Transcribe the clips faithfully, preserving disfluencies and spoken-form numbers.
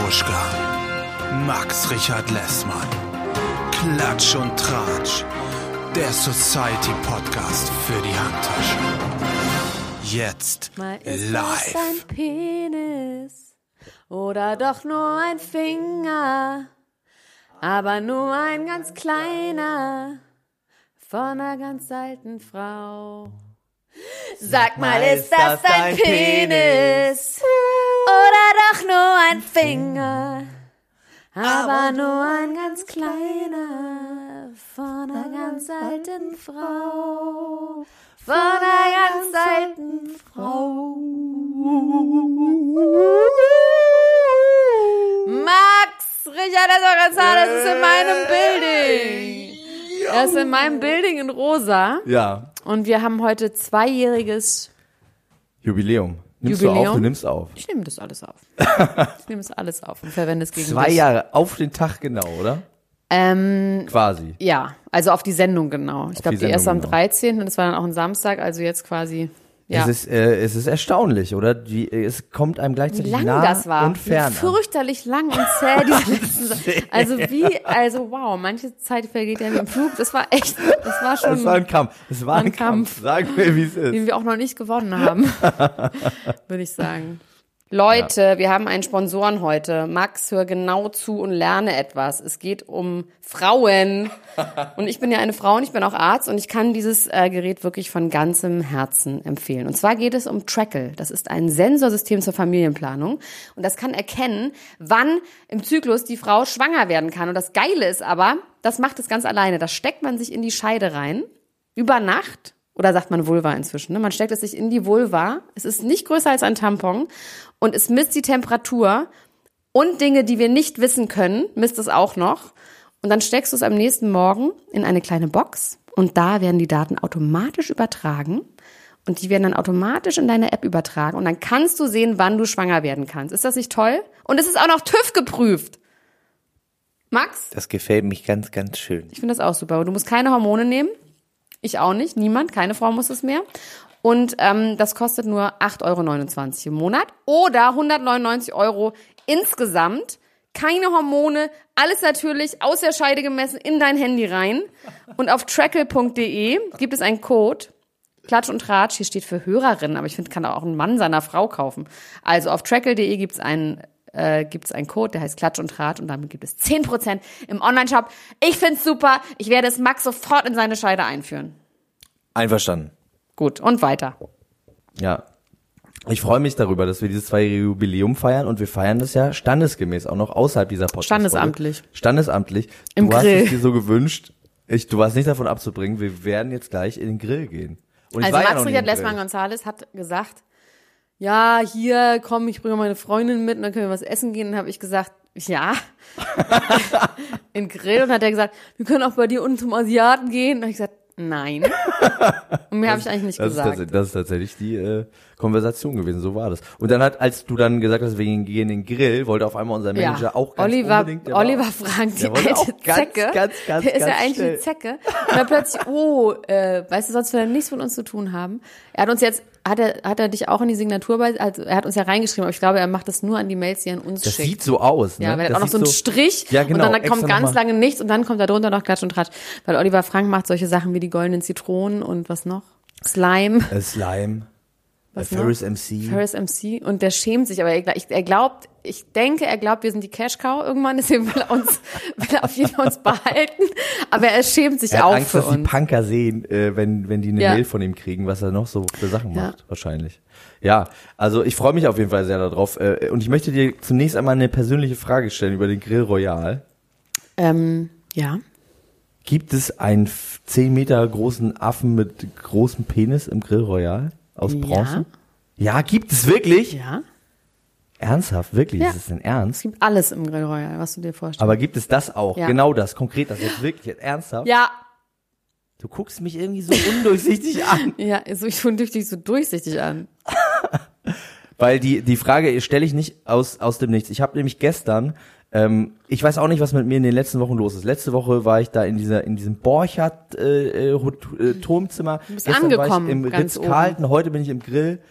Petruschka, Max Richard Lessmann, Klatsch und Tratsch, der Society-Podcast für die Handtasche. Jetzt Mal ist live. das ein Penis oder doch nur ein Finger, aber nur ein ganz kleiner von einer ganz alten Frau. Sag mal, ist das ein Penis oder doch nur ein Finger, aber nur ein ganz kleiner von einer ganz alten Frau, von einer ganz alten Frau. Max Richard Lessmann, das ist in meinem Building. Das ist in meinem Building in rosa. Ja. Und wir haben heute zweijähriges Jubiläum. Nimmst Jubiläum? du auf? Du nimmst auf. Ich nehme das alles auf. Ich nehme das alles auf und verwende es gegen Zwei dich. Jahre auf den Tag genau, oder? Ähm, Quasi. ja, also auf die Sendung genau. Ich glaube, die die erste am Sendung, genau. dreizehnten und das war dann auch ein Samstag, also jetzt quasi, ja. Es ist, äh, es ist erstaunlich, oder? Die, es kommt einem Wie gleichzeitig lang nah das war. und fern. Wie fürchterlich lang und zäh diese letzten Sa- Also wie, also wow, manche Zeit vergeht ja wie im Flug. Das war echt, das war schon, Es war ein Kampf. Es war ein, ein Kampf. Kampf. Sagen wir, wie es ist. den wir auch noch nicht gewonnen haben, würde ich sagen. Leute, wir haben einen Sponsoren heute. Max, hör genau zu und lerne etwas. Es geht um Frauen. Und ich bin ja eine Frau und ich bin auch Arzt und ich kann dieses äh, Gerät wirklich von ganzem Herzen empfehlen. Und zwar geht es um Trackle. Das ist ein Sensorsystem zur Familienplanung. Und das kann erkennen, wann im Zyklus die Frau schwanger werden kann. Und das Geile ist aber, das macht es ganz alleine. Das steckt man sich in die Scheide rein, über Nacht. Oder sagt man Vulva inzwischen, ne? Man steckt es sich in die Vulva. Es ist nicht größer als ein Tampon und es misst die Temperatur und Dinge, die wir nicht wissen können, misst es auch noch. Und dann steckst du es am nächsten Morgen in eine kleine Box und da werden die Daten automatisch übertragen und die werden dann automatisch in deine App übertragen und dann kannst du sehen, wann du schwanger werden kannst. Ist das nicht toll? Und es ist auch noch TÜV geprüft. Max? Das gefällt mich ganz, ganz schön. Ich finde das auch super. Du musst keine Hormone nehmen. Ich auch nicht, niemand, keine Frau muss es mehr. Und ähm, das kostet nur acht Euro neunundzwanzig im Monat oder hundertneunundneunzig Euro insgesamt. Keine Hormone, alles natürlich aus der Scheide gemessen in dein Handy rein. Und auf trackle punkt de gibt es einen Code, Klatsch und Tratsch, hier steht für Hörerinnen, aber ich finde, kann auch ein Mann seiner Frau kaufen. Also auf trackle punkt de gibt es einen Äh, gibt es einen Code, der heißt Klatsch und Tratsch und damit gibt es zehn Prozent im Onlineshop. Ich find's super. Ich werde es Max sofort in seine Scheide einführen. Einverstanden. Gut, und weiter. Ja. Ich freue mich darüber, dass wir dieses zweijährige Jubiläum feiern und wir feiern das ja standesgemäß auch noch außerhalb dieser Podcast. Standesamtlich. Standesamtlich. Im du hast Grill. es dir so gewünscht. Ich, du warst nicht davon abzubringen. Wir werden jetzt gleich in den Grill gehen. Und ich Also war ja Max noch nie Richard im Grill. Lessmann Gonzales hat gesagt, ja, hier, komm, ich bringe meine Freundin mit und dann können wir was essen gehen. Und dann habe ich gesagt, ja, in den Grill. Und hat er gesagt, wir können auch bei dir unten zum Asiaten gehen. Und dann habe ich gesagt, nein. Und mehr habe ich eigentlich nicht Das gesagt. ist, das ist tatsächlich die äh, Konversation gewesen, so war das. Und dann hat, als du dann gesagt hast, wir gehen in den Grill, wollte auf einmal unser Manager Ja, auch ganz Oliver, unbedingt... der war Oliver auch- Frank, die der wollte alte auch ganz, Zecke, ganz, ganz, der ist ganz ja eigentlich schnell. eine Zecke. Und dann plötzlich, oh, äh, weißt du, sonst will er nichts mit uns zu tun haben. Er hat uns jetzt, hat er, hat er dich auch in die Signatur bei, also er hat uns ja reingeschrieben, aber ich glaube, er macht das nur an die Mails, die er an uns Das schickt. sieht so aus, ne? Ja, weil er Das hat auch noch so sieht einen Strich Ja, genau, und dann kommt extra ganz noch mal- lange nichts und dann kommt da drunter noch Klatsch und Tratsch. Weil Oliver Frank macht solche Sachen wie die goldenen Zitronen und was noch? Slime. Äh, Slime, Was äh, noch? Ferris M C. Ferris M C und der schämt sich, aber er, gla- ich, er glaubt, ich denke, er glaubt, wir sind die Cash Cow irgendwann, deswegen will er uns, will er auf jeden Fall uns behalten, aber er schämt sich Er auch hat Angst, für dass die uns. Punker sehen, äh, wenn, wenn die eine Ja. Mail von ihm kriegen, was er noch so für Sachen Ja. macht, wahrscheinlich. Ja, also ich freue mich auf jeden Fall sehr darauf. Äh, und ich möchte dir zunächst einmal eine persönliche Frage stellen über den Grill Royal. Ähm, ja. Gibt es einen f- zehn Meter großen Affen mit großem Penis im Grill Royal aus Ja. Bronze? Ja, gibt es wirklich? Ja. Ernsthaft, wirklich? Ja. Ist das denn ernst? Es gibt alles im Grill Royal, was du dir vorstellst. Aber gibt es das auch? Ja. Genau das, konkret, das jetzt wirklich jetzt ernsthaft? ja. Du guckst mich irgendwie so undurchsichtig an. Ja, so, ich finde dich so durchsichtig an. Weil die die Frage stelle ich nicht aus aus dem Nichts. Ich habe nämlich gestern, ähm, ich weiß auch nicht, was mit mir in den letzten Wochen los ist. Letzte Woche war ich da in dieser in diesem Borchardt äh, äh, Hot- äh, Turmzimmer. Du bist Gestern angekommen, war ich im ganz Ritz-Carlton, heute bin ich im Grill.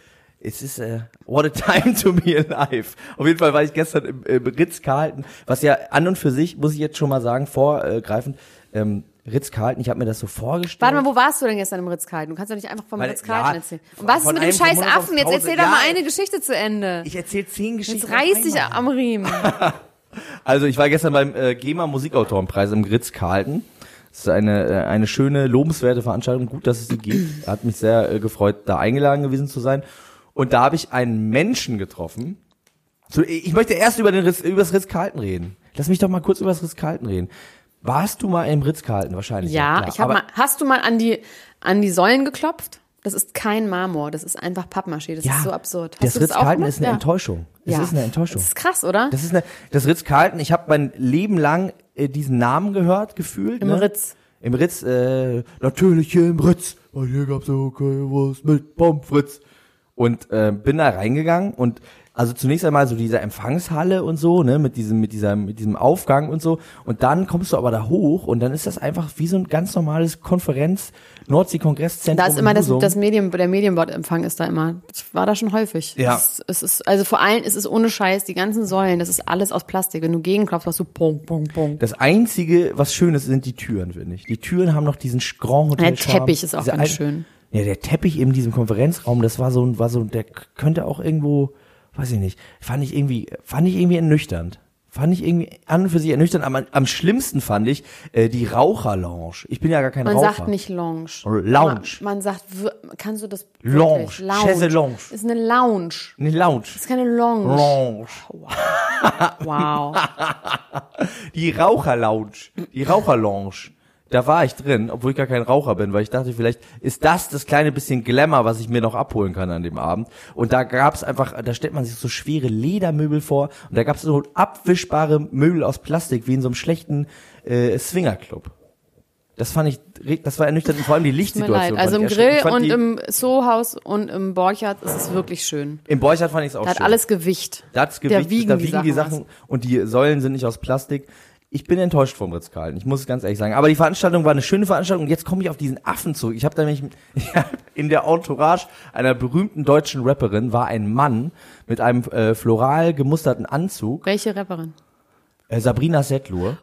es ist, äh, what a time to be alive. Auf jeden Fall war ich gestern im, im Ritz-Carlton, was ja an und für sich, muss ich jetzt schon mal sagen, vorgreifend, ähm, Ritz-Carlton, ich habe mir das so vorgestellt. Warte mal, wo warst du denn gestern im Ritz-Carlton? Du kannst doch nicht einfach vom Weil, Ritz-Carlton ja, erzählen. Und was ist von mit dem einem scheiß vom Monat Affen? Jetzt aufs erzähl Tausend. doch mal Ja, eine Geschichte zu Ende. Ich erzähle zehn Geschichten. Jetzt reiß dich auf einmal. am Riemen. Also ich war gestern beim äh, GEMA Musikautorenpreis im Ritz-Carlton. Das ist eine äh, eine schöne, lobenswerte Veranstaltung. Gut, dass es sie gibt. Hat mich sehr äh, gefreut, da eingeladen gewesen zu sein. Und da habe ich einen Menschen getroffen. So, ich möchte erst über den Ritz, über das Ritz-Carlton reden. Lass mich doch mal kurz über das Ritz-Carlton reden. Warst du mal im Ritz-Carlton? Wahrscheinlich. Ja, klar. ich habe Aber mal, hast du mal an die, an die Säulen geklopft? Das ist kein Marmor, das ist einfach Pappmaché, das ja, ist so absurd. Hast das du das auch Ritz-Carlton gemacht? ist eine Ja. Enttäuschung. Es Ja. ist eine Enttäuschung. Das ist krass, oder? Das ist eine, das Ritz-Carlton, ich habe mein Leben lang äh, diesen Namen gehört, gefühlt. Im ne? Ritz. Im Ritz, äh, natürlich hier im Ritz, weil hier gab's so was mit Pommes frites. Und äh, bin da reingegangen und also zunächst einmal so diese Empfangshalle und so, ne, mit diesem, mit dieser, mit diesem Aufgang und so. Und dann kommst du aber da hoch und dann ist das einfach wie so ein ganz normales Konferenz, Nordsee-Kongresszentrum. Da ist immer in das, Husum. das Medien, der Medienbordempfang ist da immer. Ich war da schon häufig. Ja. Es ist, es ist, also vor allem, es ist ohne Scheiß, die ganzen Säulen, das ist alles aus Plastik. Wenn du gegenklopfst, hast du Pong, Pong, Pong. Das einzige, was schön ist, sind die Türen, finde ich. Die Türen haben noch diesen Grand Hotel. Der Teppich ist auch Diese ganz alten- schön. Ja, der Teppich in diesem Konferenzraum, das war so, war so, der könnte auch irgendwo, weiß ich nicht, fand ich irgendwie, fand ich irgendwie ernüchternd. Fand ich irgendwie an und für sich ernüchternd. Am, am schlimmsten fand ich äh, die Raucherlounge. Ich bin ja gar kein Man Raucher. sagt nicht Lounge. Lounge. Man, man sagt, wir- kannst du das Lounge. wirklich? Lounge. Chaise Lounge. Ist eine Lounge. Eine Lounge. Ist keine Lounge. Lounge. Wow. Die Raucherlounge. Die Raucherlounge. Da war ich drin, obwohl ich gar kein Raucher bin, weil ich dachte, vielleicht ist das das kleine bisschen Glamour, was ich mir noch abholen kann an dem Abend. Und da gab's einfach, da stellt man sich so schwere Ledermöbel vor und da gab's so abwischbare Möbel aus Plastik, wie in so einem schlechten äh, Swingerclub. Das fand ich, das war ernüchternd und vor allem die Tut mir Lichtsituation. leid. Also im fand ich erschreckend. Ich Grill fand und die, im Soho-Haus und im Borchardt ist es wirklich schön. im Borchardt fand ich es auch Da hat schön. alles Gewicht. Da hat's Gewicht, Da wiegen da die wiegen die Sachen Sachen und die Säulen sind nicht aus Plastik. Ich bin enttäuscht vom Ritz-Carlton, ich muss es ganz ehrlich sagen. Aber die Veranstaltung war eine schöne Veranstaltung und jetzt komme ich auf diesen Affen zurück. Ich habe da nämlich, ich hab in der Entourage einer berühmten deutschen Rapperin war ein Mann mit einem äh, floral gemusterten Anzug, Welche Rapperin? äh, Sabrina Setlur.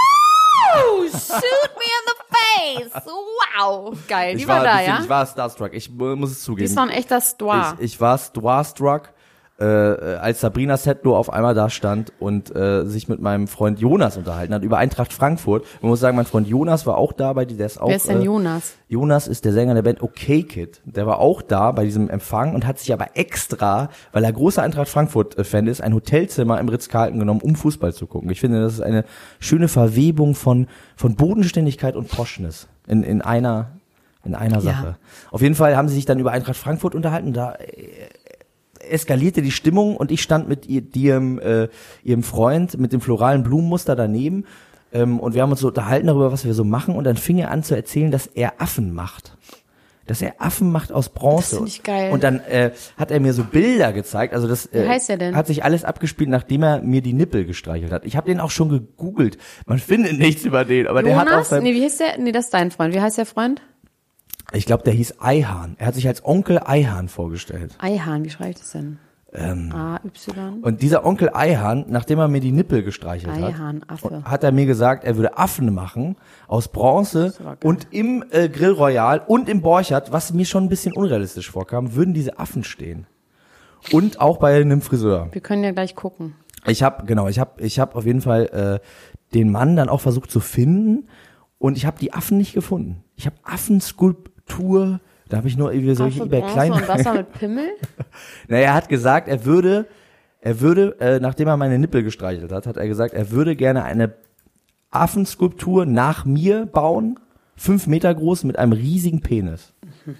Oh, shoot me in the face. Wow. Geil, die Ich war, da, die- ja? Ich war starstruck, ich äh, muss es Die zugeben. ist doch ein echter Star. Ich, ich war starstruck, äh, als Sabrina Setlur auf einmal da stand und äh, sich mit meinem Freund Jonas unterhalten hat über Eintracht Frankfurt. Man muss sagen, mein Freund Jonas war auch da, bei die, der ist auch. Wer ist denn äh, Jonas? Jonas ist der Sänger der Band Okay Kid. Der war auch da bei diesem Empfang und hat sich aber extra, weil er großer Eintracht Frankfurt-Fan ist, ein Hotelzimmer im Ritz-Carlton genommen, um Fußball zu gucken. Ich finde, das ist eine schöne Verwebung von von Bodenständigkeit und Poschness in in einer in einer Sache. Ja. Auf jeden Fall haben sie sich dann über Eintracht Frankfurt unterhalten. Da äh, eskalierte die Stimmung und ich stand mit ihr, ihrem, äh, ihrem Freund mit dem floralen Blumenmuster daneben ähm, und wir haben uns so unterhalten darüber, was wir so machen und dann fing er an zu erzählen, dass er Affen macht. Dass er Affen macht aus Bronze. Das find ich geil. Und dann äh, hat er mir so Bilder gezeigt. Also das äh, Wie heißt der denn? hat sich alles abgespielt, nachdem er mir die Nippel gestreichelt hat. Ich habe den auch schon gegoogelt. Man findet nichts über den, aber der hat auch Jonas? sein, Nee, wie hieß der? Nee, das ist dein Freund. Wie heißt der Freund? ich glaube, der hieß Eihahn. Er hat sich als Onkel Eihahn vorgestellt. Eihahn, wie schreibe ich das denn? Ähm, A, Y? Und dieser Onkel Eihahn, nachdem er mir die Nippel gestreichelt hat, Eihahn, Affe. hat er mir gesagt, er würde Affen machen aus Bronze aber geil. und im äh, Grill Royal und im Borchardt, was mir schon ein bisschen unrealistisch vorkam, würden diese Affen stehen. Und auch bei einem Friseur. Wir können ja gleich gucken. Ich habe genau, ich habe ich habe auf jeden Fall äh, den Mann dann auch versucht zu finden und ich habe die Affen nicht gefunden. Ich habe Affenskulptur, da habe ich nur irgendwie solche Affe, eBay Bronze klein. und Wasser mit Pimmel? Naja, er hat gesagt, er würde, er würde, äh, nachdem er meine Nippel gestreichelt hat, hat er gesagt, er würde gerne eine Affenskulptur nach mir bauen, fünf Meter groß, mit einem riesigen Penis.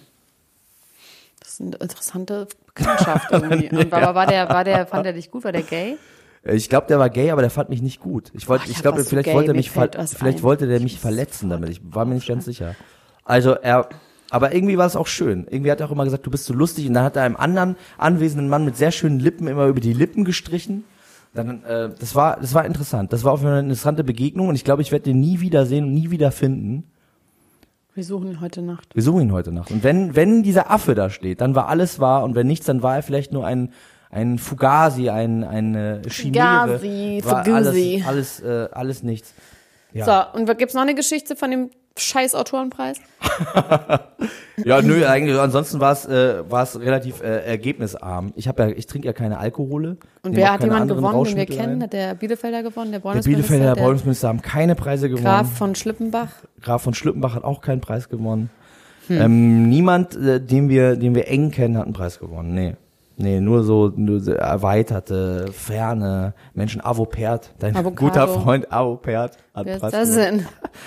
Das ist eine interessante Bekanntschaft irgendwie. Und aber war der, war der, fand er dich gut? War der gay? Äh, Ich glaube, der war gay, aber der fand mich nicht gut. Ich wollte, Ach, ich ich hab glaube, was zu vielleicht gay, wollte er mir mich, ver fällt was vielleicht ein. wollte der mich verletzen damit. Ich war mir nicht ganz sicher. Also er, aber irgendwie war es auch schön. Irgendwie hat er auch immer gesagt, du bist so lustig. Und dann hat er einem anderen anwesenden Mann mit sehr schönen Lippen immer über die Lippen gestrichen. Dann, äh, das war, das war interessant. Das war auch eine interessante Begegnung und ich glaube, ich werde den nie wieder sehen und nie wieder finden. Wir suchen ihn heute Nacht. Wir suchen ihn heute Nacht. Und wenn, wenn dieser Affe da steht, dann war alles wahr. Und wenn nichts, dann war er vielleicht nur ein, ein Fugazi, ein, eine Chimäre. Fugazi, war Fugazi. Alles, alles, äh, alles nichts. Ja. So, und gibt's noch eine Geschichte von dem scheiß Autorenpreis? Ja, nö, eigentlich, ansonsten war es, äh, war es relativ äh, ergebnisarm. Ich habe ja, ich trinke ja keine Alkohole. Und wer hat jemand gewonnen, den wir kennen? Hat der Bielefelder gewonnen, der Der Bräunungsminister? Bielefelder Bräunungsminister haben keine Preise gewonnen. Graf von Schlippenbach. Graf von Schlippenbach hat auch keinen Preis gewonnen. Hm. Ähm, niemand, äh, den wir, den wir eng kennen, hat einen Preis gewonnen. Nee. Nee, nur so, nur so erweiterte, ferne Menschen. Avopert, dein Avocado. guter Freund Avopert hat Wer ist Preis das gewonnen.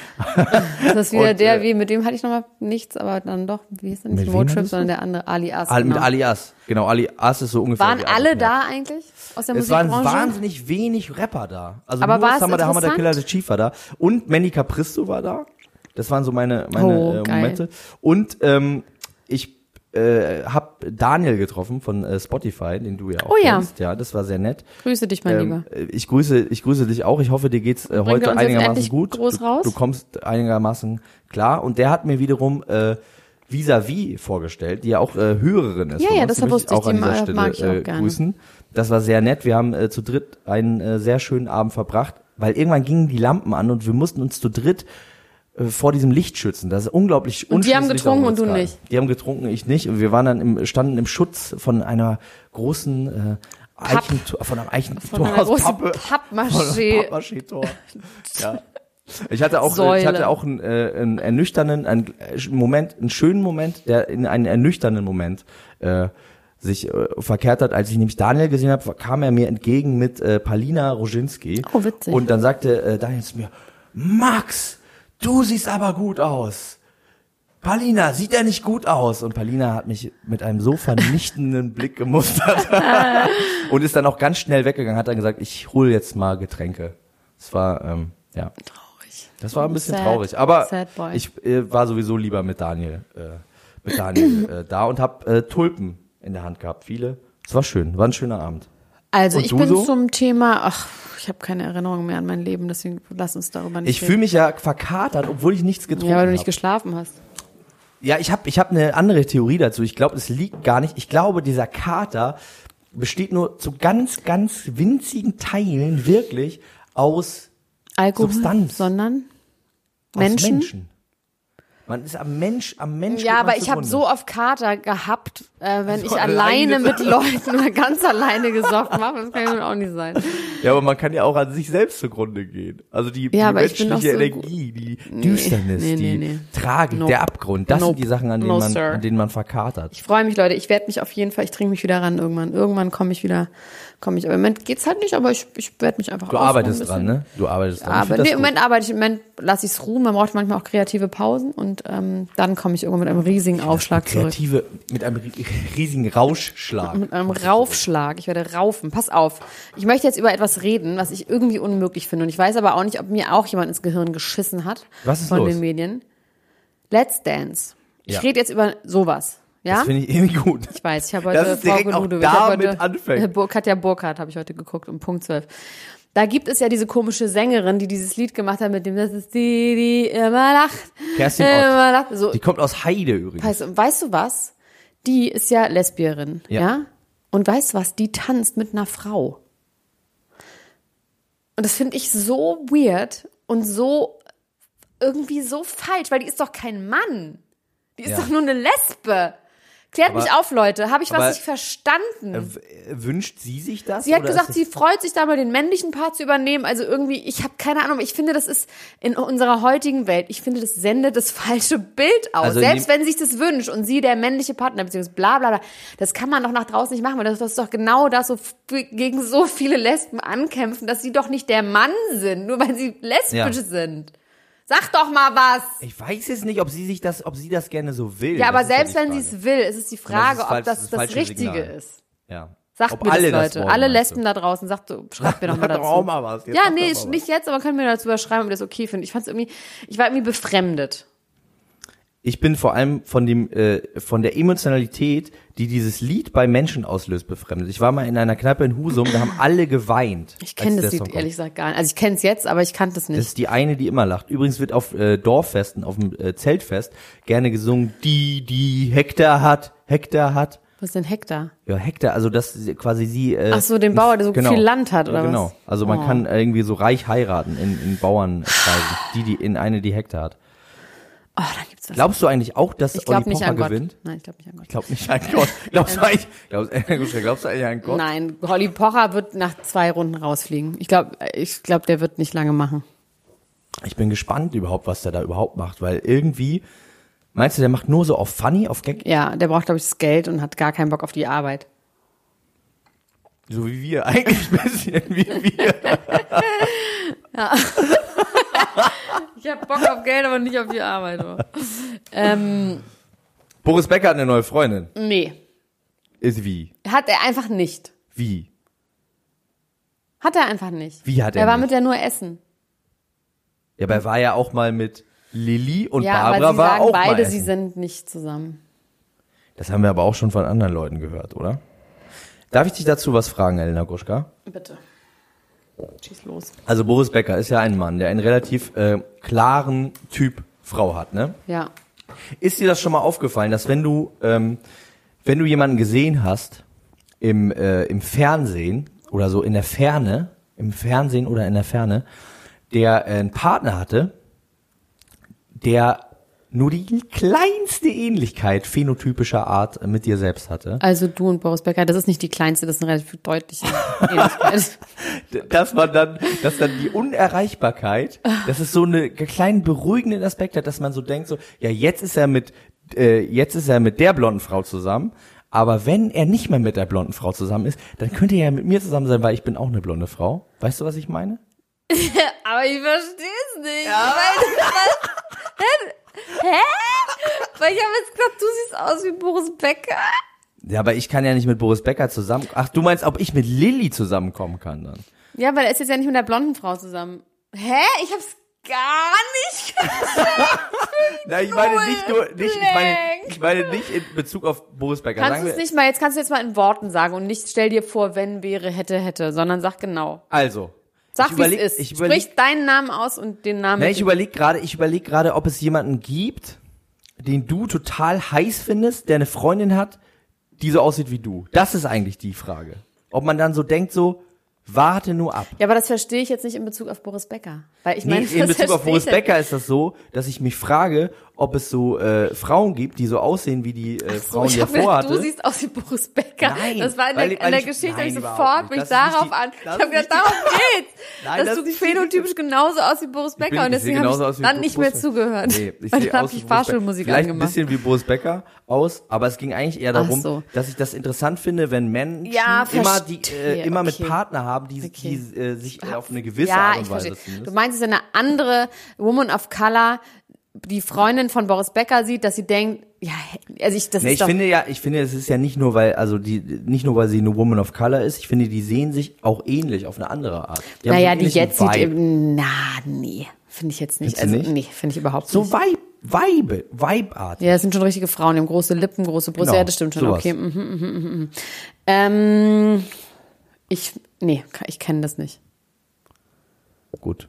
denn? Das ist wieder Und, der, äh, wie, mit dem hatte ich nochmal nichts, aber dann doch, wie ist denn nicht Mit wem Roadtrip, hattest du? sondern der andere, Ali As. Al, genau. Mit Alias, genau, Alias ist so ungefähr. Waren wie alle Avopert. da eigentlich aus der Es waren Musikbranche? wahnsinnig wenig Rapper da. Also Aber nur war es Hammer, der Hammer, der interessant? Killer, der Chief war da. Und Manny Capristo war da. Das waren so meine, meine Oh, äh, geil. Momente. Und ähm, ich äh, habe Daniel getroffen von äh, Spotify, den du ja auch Oh ja. kennst. Ja, das war sehr nett. Grüße dich, mein Ähm, Lieber. ich grüße, ich grüße dich auch. Ich hoffe, dir geht's äh, Bringt er heute uns jetzt einigermaßen endlich gut. groß du, raus? du kommst einigermaßen klar. Und der hat mir wiederum äh, Vis-à-vis vorgestellt, die ja auch äh, Hörerin ist. Ja, von ja, uns. das Die möchte wusste ich, auch an die dieser mag- Stelle mag ich auch äh, gerne. grüßen. Das war sehr nett. Wir haben äh, zu dritt einen äh, sehr schönen Abend verbracht, weil irgendwann gingen die Lampen an und wir mussten uns zu dritt äh, vor diesem Licht schützen. Das ist unglaublich Und die haben unschließlich getrunken auch und du Litzgarten. nicht? Die haben getrunken, ich nicht. Und wir waren dann im, standen im Schutz von einer großen äh, Eichentor, von einem Eichentor Von einer aus großen Pappe. Pappmaché. Pappmaché-Tor. Ja. Ich hatte auch, Säule. ich hatte auch einen, äh, einen ernüchternden, einen Moment, einen schönen Moment, der in einen ernüchternden Moment äh, sich äh, verkehrt hat. Als ich nämlich Daniel gesehen habe, kam er mir entgegen mit äh, Palina Roginski. Oh, witzig. Und dann sagte äh, Daniel zu mir, Max, du siehst aber gut aus. Palina, sieht er nicht gut aus? Und Palina hat mich mit einem so vernichtenden Blick gemustert und ist dann auch ganz schnell weggegangen, hat dann gesagt, ich hole jetzt mal Getränke. Das war, ähm, ja. Traurig. Das war ein bisschen Sad. traurig, aber Sad boy. ich äh, war sowieso lieber mit Daniel, äh, mit Daniel äh, da und hab äh, Tulpen in der Hand gehabt, viele. Es war schön, war ein schöner Abend. Also Und ich du bin so? zum Thema, ach, ich habe keine Erinnerung mehr an mein Leben, deswegen lass uns darüber nicht Ich fühle mich ja verkatert, obwohl ich nichts getrunken Ja, weil du habe. nicht geschlafen hast. Ja, ich habe ich hab eine andere Theorie dazu. Ich glaube, es liegt gar nicht. Ich glaube, dieser Kater besteht nur zu ganz, ganz winzigen Teilen wirklich aus Alkohol, Substanz. sondern aus Menschen. Menschen. Man ist am Mensch, am Mensch. Ja, geht man aber ich habe zugrunde. so oft Kater gehabt, äh, wenn So ich alleine alleine. mit Leuten oder ganz alleine gesoffen habe. Das kann ja nun auch nicht sein. Ja, aber man kann ja auch an sich selbst zugrunde gehen. Also die, Ja, die aber ich bin menschliche doch so Energie, die Düsternis, nee, die nee, nee. Tragik, Nope. der Abgrund, das Nope. sind die Sachen, an denen, No, man, sir. an denen man verkatert. Ich freue mich, Leute. Ich werde mich auf jeden Fall, ich trinke mich wieder ran irgendwann. Irgendwann komme ich wieder, komme ich. Aber im Moment geht's halt nicht, aber ich, ich werde mich einfach Du ausruhen arbeitest ein dran, bisschen. ne? Du arbeitest dran. Ich Aber find nee, das im gut. Moment arbeite ich, im Moment lasse ich es ruhen. Man braucht manchmal auch kreative Pausen und ähm, dann komme ich irgendwann mit einem riesigen Aufschlag zurück. Kreative, mit einem ri- riesigen Rauschschlag. Mit einem Raufschlag. Ich werde raufen. Pass auf. Ich möchte jetzt über etwas reden, was ich irgendwie unmöglich finde. Und ich weiß aber auch nicht, ob mir auch jemand ins Gehirn geschissen hat. Was ist von los? den Medien. Let's Dance. Ich Ja. rede jetzt über sowas. Ja? Das finde ich irgendwie gut. Ich weiß, ich habe Dass heute es direkt Frau auch Ludovic, ich hab damit heute, anfängt. äh, Bur- Katja Burkhardt habe ich heute geguckt um Punkt zwölf. Da gibt es ja diese komische Sängerin, die dieses Lied gemacht hat mit dem, das ist die, die immer lacht. Kerstin Ott. immer lacht. So, Die kommt aus Heide übrigens. weißt, du- weißt du was? Die ist ja Lesbierin, ja. Ja. Und weißt du was? Die tanzt mit einer Frau. Und das finde ich so weird und so, irgendwie so falsch, weil die ist doch kein Mann. Die ist Ja. doch nur eine Lesbe. Klärt Aber- mich auf, Leute. Habe ich aber- was nicht verstanden? Äh, w- Wünscht sie sich das? Sie hat oder gesagt, ist sie freut sich da mal den männlichen Part zu übernehmen. Also irgendwie, ich habe keine Ahnung, ich finde, das ist in unserer heutigen Welt, ich finde, das sendet das falsche Bild aus. Also in Selbst dem- wenn sie sich das wünscht und sie der männliche Partner, beziehungsweise bla bla bla, das kann man doch nach draußen nicht machen, weil das ist doch genau das, so f- gegen so viele Lesben ankämpfen, dass sie doch nicht der Mann sind, nur weil sie lesbisch Ja. sind. Sag doch mal was! Ich weiß jetzt nicht, ob sie sich das, ob sie das gerne so will. Ja, aber Das ist selbst die wenn sie Frage. es will, ist es die Frage, das ist ob falsch- das das das, falsche Richtige Signal. ist. Ja. Sagt Ob mir alle das, das Leute. wollen, alle meinst Lesben du? da draußen, sagt, schreibt mir doch mal Sag dazu. doch auch mal was. Jetzt Ja, sag nee, doch mal nicht jetzt, aber können wir dazu überschreiben, ob ihr das okay findet. Ich fand es irgendwie, ich war irgendwie befremdet. ich bin vor allem von dem äh, von der Emotionalität, die dieses Lied bei Menschen auslöst, befremdet. Ich war mal in einer Kneipe in Husum, da haben alle geweint. Ich kenne das Lied ehrlich gesagt gar nicht. Also ich kenne es jetzt, aber ich kannte es nicht. Das ist die eine, die immer lacht. Übrigens wird auf äh, Dorffesten, auf dem äh, Zeltfest gerne gesungen, die, die Hektar hat, Hektar hat. Was ist denn Hektar? Ja, Hektar, also das quasi sie... Äh, Ach so, den Bauer, der so genau, viel Land hat, oder ja, genau. was? Genau, also man Oh. kann irgendwie so reich heiraten in, in Bauernkreisen, die, die in eine, die Hektar hat. Oh, da gibt's was. Glaubst du eigentlich auch, dass ich Olli glaube nicht Pocher an Gott. gewinnt? Nein, ich glaube nicht an Gott. Ich glaube nicht an Gott. Glaubst du eigentlich, glaubst, glaubst du eigentlich an Gott? Nein, Olli Pocher wird nach zwei Runden rausfliegen. Ich glaube, ich glaube, der wird nicht lange machen. Ich bin gespannt überhaupt, was der da überhaupt macht, weil irgendwie, meinst du, der macht nur so auf Funny, auf Gag? Ja, der braucht, glaube ich, das Geld und hat gar keinen Bock auf die Arbeit. So wie wir, eigentlich ein bisschen wie wir. Ich habe Bock auf Geld, aber nicht auf die Arbeit. ähm, Boris Becker hat eine neue Freundin. nee, Ist wie? hat er einfach nicht. Wie? Hat er einfach nicht. Wie hat er Er war nicht? mit der nur essen. Ja, aber er war ja auch mal mit Lilly und Ja, Barbara aber sie war sagen auch beide, mal sie essen. sind nicht zusammen. Das haben wir aber auch schon von anderen Leuten gehört, oder? Darf ich dich dazu was fragen, Elena Gruschka? Bitte. Schieß los. Also Boris Becker ist ja ein Mann, der einen relativ äh, klaren Typ Frau hat, ne? Ja. Ist dir das schon mal aufgefallen, dass wenn du ähm, wenn du jemanden gesehen hast im äh, im Fernsehen oder so in der Ferne, im Fernsehen oder in der Ferne, der äh, einen Partner hatte, der nur die kleinste Ähnlichkeit phänotypischer Art mit dir selbst hatte? Also du und Boris Becker, das ist nicht die kleinste, das ist eine relativ deutliche Ähnlichkeit. Dass man dann, dass dann die Unerreichbarkeit, dass es so eine kleinen beruhigenden Aspekt hat, dass man so denkt, so, ja, jetzt ist er mit, äh, jetzt ist er mit der blonden Frau zusammen, aber wenn er nicht mehr mit der blonden Frau zusammen ist, dann könnte er ja mit mir zusammen sein, weil ich bin auch eine blonde Frau. Weißt du, was ich meine? Aber ich verstehe es nicht. Ja. Weil, hä? Hä? Weil ich habe jetzt gesagt, du siehst aus wie Boris Becker. Ja, aber ich kann ja nicht mit Boris Becker zusammen. Ach, du meinst, ob ich mit Lilly zusammenkommen kann dann? Ja, weil er ist jetzt ja nicht mit der blonden Frau zusammen. Hä? Ich hab's gar nicht gesagt. Na, ich meine nicht nur, nicht, ich meine, ich meine nicht in Bezug auf Boris Becker. Kannst Sagen du es wir- nicht mal, jetzt kannst du jetzt mal in Worten sagen und nicht stell dir vor, wenn, wäre, hätte, hätte, sondern sag genau. Also. Sag, ich wie überleg- es ist. ich überleg- Sprich deinen Namen aus und den Namen. Na, ich überlege gerade, ich überlege gerade, ob es jemanden gibt, den du total heiß findest, der eine Freundin hat, die so aussieht wie du. Das ist eigentlich die Frage. Ob man dann so denkt, so, warte nur ab. Ja, aber das verstehe ich jetzt nicht in Bezug auf Boris Becker. Weil ich Nee, meine, in das Bezug auf verstehe Boris ich Becker ist das so, dass ich mich frage, ob es so äh, Frauen gibt, die so aussehen wie die äh, So, Frauen, ich die er hab gedacht, vorhatte. du siehst aus wie Boris Becker. Nein, das war in weil der, ich- weil in der ich- Geschichte, nein, ich überhaupt sofort nicht. bin ich Das ist nicht darauf die- an. das Ich habe ist gedacht, nicht die- darum geht's. Nein, dass das du ist nicht die- phänotypisch genauso aus wie Boris Becker bin- und ich deswegen sehe habe genauso aus ich wie dann Boris nicht mehr Becker. zugehört. Nee, ich Weil sehe dann habe aus wie ich Boris Fahrschulmusik Becker. Vielleicht angemacht. ein bisschen wie Boris Becker aus, aber es ging eigentlich eher darum, Ach so. dass ich das interessant finde, wenn Menschen Ja, immer die verstehe, äh, immer okay. mit Partner haben, die, Okay. die äh, sich äh, auf eine gewisse Ja, Art ich und Weise verstehe. zumindest. Du meinst, es ist eine andere Woman of Color, die Freundin von Boris Becker sieht, dass sie denkt, ja, also ich, das Nee, ist ich doch, finde ja, ich finde, es ist ja nicht nur, weil, also die, nicht nur, weil sie eine Woman of Color ist, ich finde, die sehen sich auch ähnlich auf eine andere Art. Die haben so naja, einen die ähnlichen jetzt sieht Vibe. eben, na, nee, finde ich jetzt nicht. Findest du Also, nicht? nee, finde ich überhaupt So nicht. Vibe, Vibe, Vibe-Art. Ja, das sind schon richtige Frauen, die haben große Lippen, große Brüste, Genau, ja, das stimmt schon, sowas. okay. Mhm, mhm, mhm, mhm. Ähm, ich, nee, ich kenne das nicht. Gut.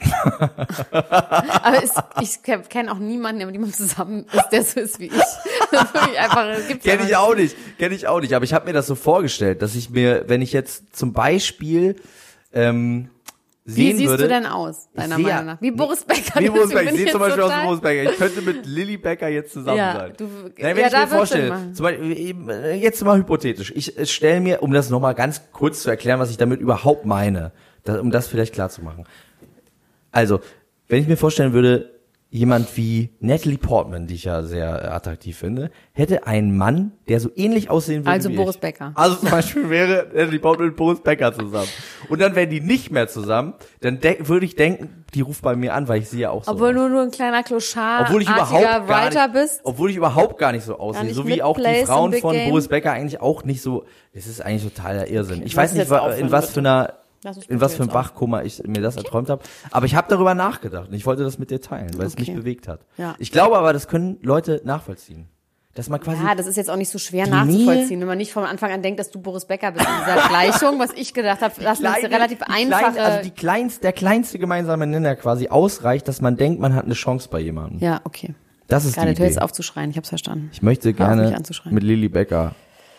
Aber es, ich kenne auch niemanden, der mit jemandem zusammen ist, der so ist wie ich. Das ist wirklich einfach, das gibt's Kenn einfach ich auch nicht, kenn ich auch nicht. Aber ich habe mir das so vorgestellt, dass ich mir, wenn ich jetzt zum Beispiel ähm, Wie sehen siehst würde, du denn aus, deiner sehe- Meinung nach? Wie Boris Becker. wie Boris deswegen Becker. bin Ich sehe jetzt zum Beispiel aus wie total- Boris Becker. Ich könnte mit Lilly Becker jetzt zusammen Ja, sein. du- Nein, wenn ja, ich da mir wird's Sinn vorstelle, machen. zum Beispiel, eben, äh, jetzt mal hypothetisch. Ich äh, stelle mir, um das nochmal ganz kurz zu erklären, was ich damit überhaupt meine, da, um das vielleicht klar zu machen. Also, wenn ich mir vorstellen würde, jemand wie Natalie Portman, die ich ja sehr äh, attraktiv finde, hätte einen Mann, der so ähnlich aussehen würde Also wie Boris ich. Becker. Also zum Beispiel wäre Natalie Portman mit Boris Becker zusammen. Und dann wären die nicht mehr zusammen, dann de- würde ich denken, die ruft bei mir an, weil ich sie ja auch so Obwohl aus. du nur ein kleiner Kloschar, Obwohl ich überhaupt gar Writer nicht, bist. obwohl ich überhaupt gar nicht so aussehe, nicht so wie auch die mitplayst Frauen im Big von Game. Boris Becker eigentlich auch nicht so. Das ist eigentlich totaler Irrsinn. Ich du weiß musst nicht, jetzt wa- in aufhören, was bitte. für einer in was für ein Wachkoma ich mir das okay. erträumt habe. Aber ich habe darüber nachgedacht und ich wollte das mit dir teilen, weil okay. es mich bewegt hat. Ja. Ich glaube aber, das können Leute nachvollziehen. Dass man quasi ja, das ist jetzt auch nicht so schwer nachzuvollziehen, Nähe, wenn man nicht von Anfang an denkt, dass du Boris Becker bist in dieser Gleichung, was ich gedacht habe, das ist eine relativ einfache... Kleine, also die kleinste, der kleinste gemeinsame Nenner quasi ausreicht, dass man denkt, man hat eine Chance bei jemandem. Ja, okay. Das ist Gerade, die Idee. jetzt aufzuschreien, ich hab's verstanden. Ich möchte gerne mit Lilly Becker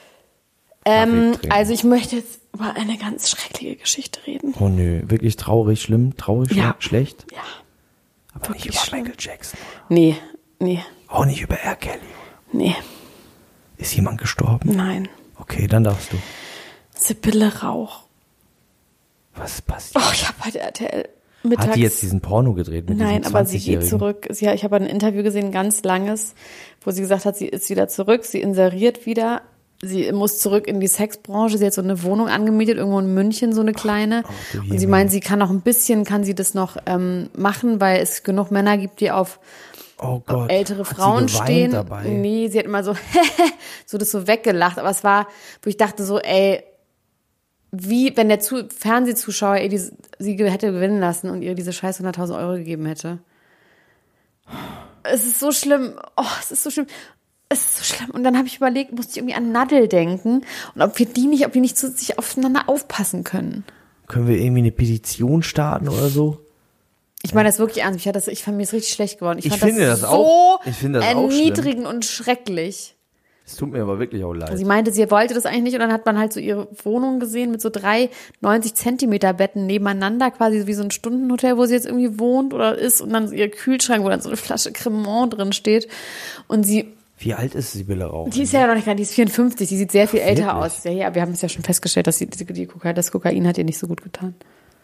ähm, Also ich möchte jetzt über eine ganz schreckliche Geschichte reden. Oh nö, wirklich traurig, schlimm, traurig, ja. schlecht? Ja. Aber wirklich nicht über schlimm. Michael Jackson. Nee, nee. Auch nicht über R. Kelly. Nee. Ist jemand gestorben? Nein. Okay, dann darfst du. Sibylle Rauch. Was ist passiert? Oh, ich habe heute R T L mittags... Hat die jetzt diesen Porno gedreht mit Nein, diesem aber sie geht zurück. Sie, ich habe ein Interview gesehen, ein ganz langes, wo sie gesagt hat, sie ist wieder zurück, sie inseriert wieder. Sie muss zurück in die Sexbranche. Sie hat so eine Wohnung angemietet, irgendwo in München, so eine kleine. Oh, und sie meint, sie kann noch ein bisschen, kann sie das noch ähm, machen, weil es genug Männer gibt, die auf... Oh Gott. Ältere Frauen sie stehen. Dabei? Nee, sie hat immer so, so das so weggelacht. Aber es war, wo ich dachte so, ey, wie, wenn der Zu- Fernsehzuschauer ihr diese, sie hätte gewinnen lassen und ihr diese scheiß hunderttausend Euro gegeben hätte. Es ist so schlimm. Oh, es ist so schlimm. Es ist so schlimm. Und dann habe ich überlegt, musste ich irgendwie an Nadel denken und ob wir die nicht, ob die nicht zu sich aufeinander aufpassen können. Können wir irgendwie eine Petition starten oder so? Ich meine das wirklich ernst. Ich, hatte das, ich fand mir das richtig schlecht geworden. Ich, ich fand finde das, das so auch, ich finde das erniedrigend und schrecklich. Es tut mir aber wirklich auch leid. Sie meinte, sie wollte das eigentlich nicht und dann hat man halt so ihre Wohnung gesehen mit so drei neunzig Zentimeter Betten nebeneinander, quasi wie so ein Stundenhotel, wo sie jetzt irgendwie wohnt oder ist und dann ihr Kühlschrank, wo dann so eine Flasche Cremant drin steht und sie... Wie alt ist Sibylle Rauch? Die ist ja noch nicht gerade, die ist vierundfünfzig, die sieht sehr viel älter wirklich? aus. Ja, ja, wir haben es ja schon festgestellt, dass sie, die, die Kokain, das Kokain hat ihr nicht so gut getan.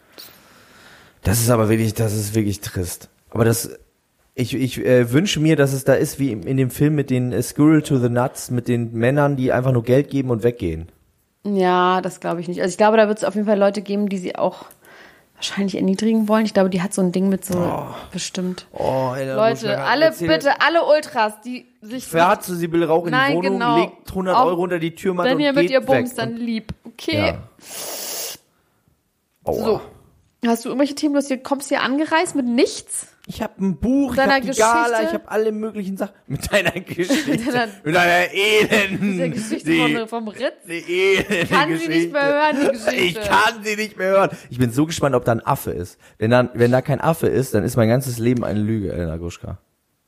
Das ist aber wirklich, das ist wirklich trist. Aber das, ich, ich äh, wünsche mir, dass es da ist wie in dem Film mit den äh, Squirrel to the Nuts, mit den Männern, die einfach nur Geld geben und weggehen. Ja, das glaube ich nicht. Also ich glaube, da wird es auf jeden Fall Leute geben, die sie auch wahrscheinlich erniedrigen wollen. Ich glaube, die hat so ein Ding mit so oh. bestimmt. Oh, ey, Leute, alle bitte, alle Ultras, die sich... Fährt zu Sibylle Rauch in Nein, die Wohnung, genau. legt hundert auch Euro unter die Türmatte und geht weg. Wenn ihr mit ihr bumst, dann lieb. Okay. Ja. Aua. So. Hast du irgendwelche Themen, du kommst hier angereist mit nichts? Ich habe ein Buch, ich habe die Gala, ich habe alle möglichen Sachen. Mit deiner Geschichte. mit, deiner, mit deiner elenden... Mit der Geschichte die, von, vom Ritz. Die elende Ich kann Geschichte. sie nicht mehr hören, die Geschichte. Ich kann sie nicht mehr hören. Ich bin so gespannt, ob da ein Affe ist. Wenn, dann, wenn da kein Affe ist, dann ist mein ganzes Leben eine Lüge, Elena Gruschka.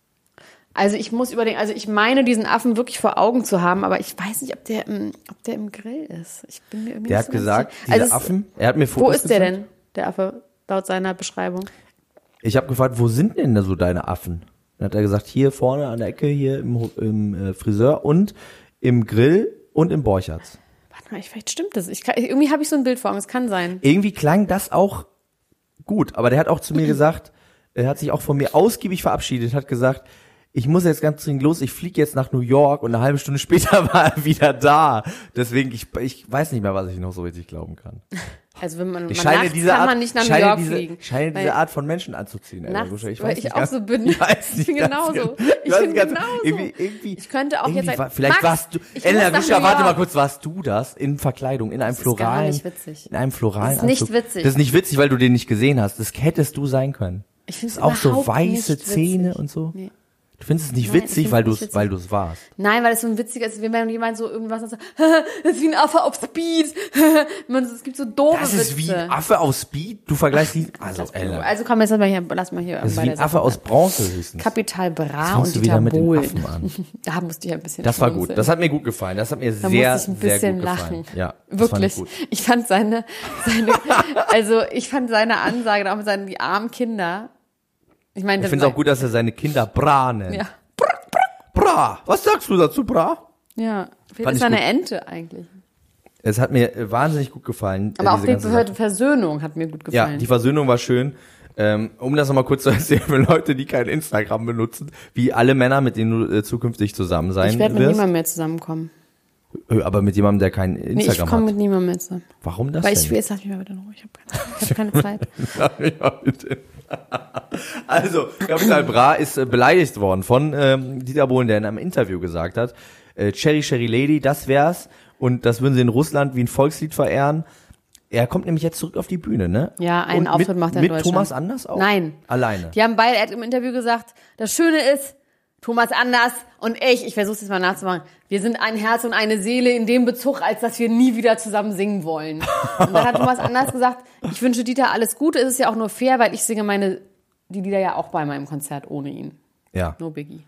Also ich muss überlegen, also ich meine, diesen Affen wirklich vor Augen zu haben, aber ich weiß nicht, ob der im, ob der im Grill ist. Ich bin mir irgendwie Der nicht hat so gesagt, sicher. diese also Affen, er hat mir Fotos Wo ist gezeigt. der denn, der Affe, laut seiner Beschreibung? Ich habe gefragt, wo sind denn da so deine Affen? Dann hat er gesagt, hier vorne an der Ecke, hier im, im äh, Friseur und im Grill und im Borchards. Warte mal, vielleicht stimmt das. Ich kann, irgendwie habe ich so ein Bild vor Augen, es kann sein. Irgendwie klang das auch gut, aber der hat auch zu mir gesagt, er hat sich auch von mir ausgiebig verabschiedet, hat gesagt, ich muss jetzt ganz dringend los, ich fliege jetzt nach New York und eine halbe Stunde später war er wieder da. Deswegen, ich, ich weiß nicht mehr, was ich noch so richtig glauben kann. Also wenn man, ich man scheine nachts diese kann Art, man nicht nach New scheine York diese, fliegen. Ich scheine diese Art von Menschen anzuziehen. Nachts, Alter, ich weil weiß ich nicht auch ganz, so bin. Ich, weiß ich bin nicht genauso. Ganz, Ich bin ganz, genauso. Irgendwie, irgendwie, ich könnte auch jetzt war, sagen, vielleicht Max, warst du, Elena Gruschka, warte mal kurz, warst du das in Verkleidung, in einem das floralen, ist gar nicht witzig. in einem floralen Das ist nicht Anzug. witzig. Das ist nicht witzig, weil du den nicht gesehen hast. Das hättest du sein können. Ich finde es auch so überhaupt weiße nicht Zähne witzig. und so. Nee. Du findest es nicht Nein, witzig, ich weil find's du nicht es, weil du es warst. Nein, weil es so ein witziger ist, wenn jemand so irgendwas sagt, so, das ist wie ein Affe auf Speed. Man, es gibt so doofe Das ist Witze. wie ein Affe aus Speed. Du vergleichst die, also, Elena. Also komm, jetzt lass mal hier, lass mal hier. Das ist wie ein Affe aus Bronze höchstens. Kapital Bra Jetzt und fängst du Dieter wieder mit den Bohlen. Affen an. Da musste ich ein bisschen Das war schmunzeln. gut. Das hat mir gut gefallen. Das hat mir Da sehr, musste ich ein sehr bisschen gut lachen. gefallen. Ja, das wirklich. fand ich gut. Ich fand seine, seine, also ich fand seine Ansage, auch mit seinen, die armen Kinder. Ich meine, Ich finde es auch gut, dass er seine Kinder Bra nennt. Ja. Bra. Was sagst du dazu, Bra? Ja. Vielleicht Fand ist ich er eine gut. Ente eigentlich. Es hat mir äh, wahnsinnig gut gefallen. Aber äh, auch diese die ganze Sache. Versöhnung hat mir gut Ja, gefallen. die Versöhnung war schön. Ähm, um das nochmal kurz zu erzählen für Leute, die kein Instagram benutzen, wie alle Männer, mit denen du äh, zukünftig zusammen sein ich werde mit wirst. niemandem mehr zusammenkommen. Äh, Aber mit jemandem, der kein Nee, ich Instagram komme hat. mit niemandem mehr zusammen. Warum das Weil denn? ich will, jetzt lass mich mal bitte in Ruhe. Ich habe keine, ich hab keine Zeit. Ja, bitte. Also, Kapital Bra ist äh, beleidigt worden von ähm, Dieter Bohlen, der in einem Interview gesagt hat, äh, Cherry Cherry Lady, das wär's und das würden sie in Russland wie ein Volkslied verehren. Er kommt nämlich jetzt zurück auf die Bühne, ne? Ja, einen Und Auftritt mit, macht er in mit Deutschland. Thomas Anders auch? Nein. Alleine. Die haben beide, er hat im Interview gesagt, das Schöne ist, Thomas Anders und ich, ich versuche es jetzt mal nachzumachen, wir sind ein Herz und eine Seele in dem Bezug, als dass wir nie wieder zusammen singen wollen. Und dann hat Thomas Anders gesagt, ich wünsche Dieter alles Gute, es ist ja auch nur fair, weil ich singe meine, die Lieder ja auch bei meinem Konzert ohne ihn. Ja. No biggie.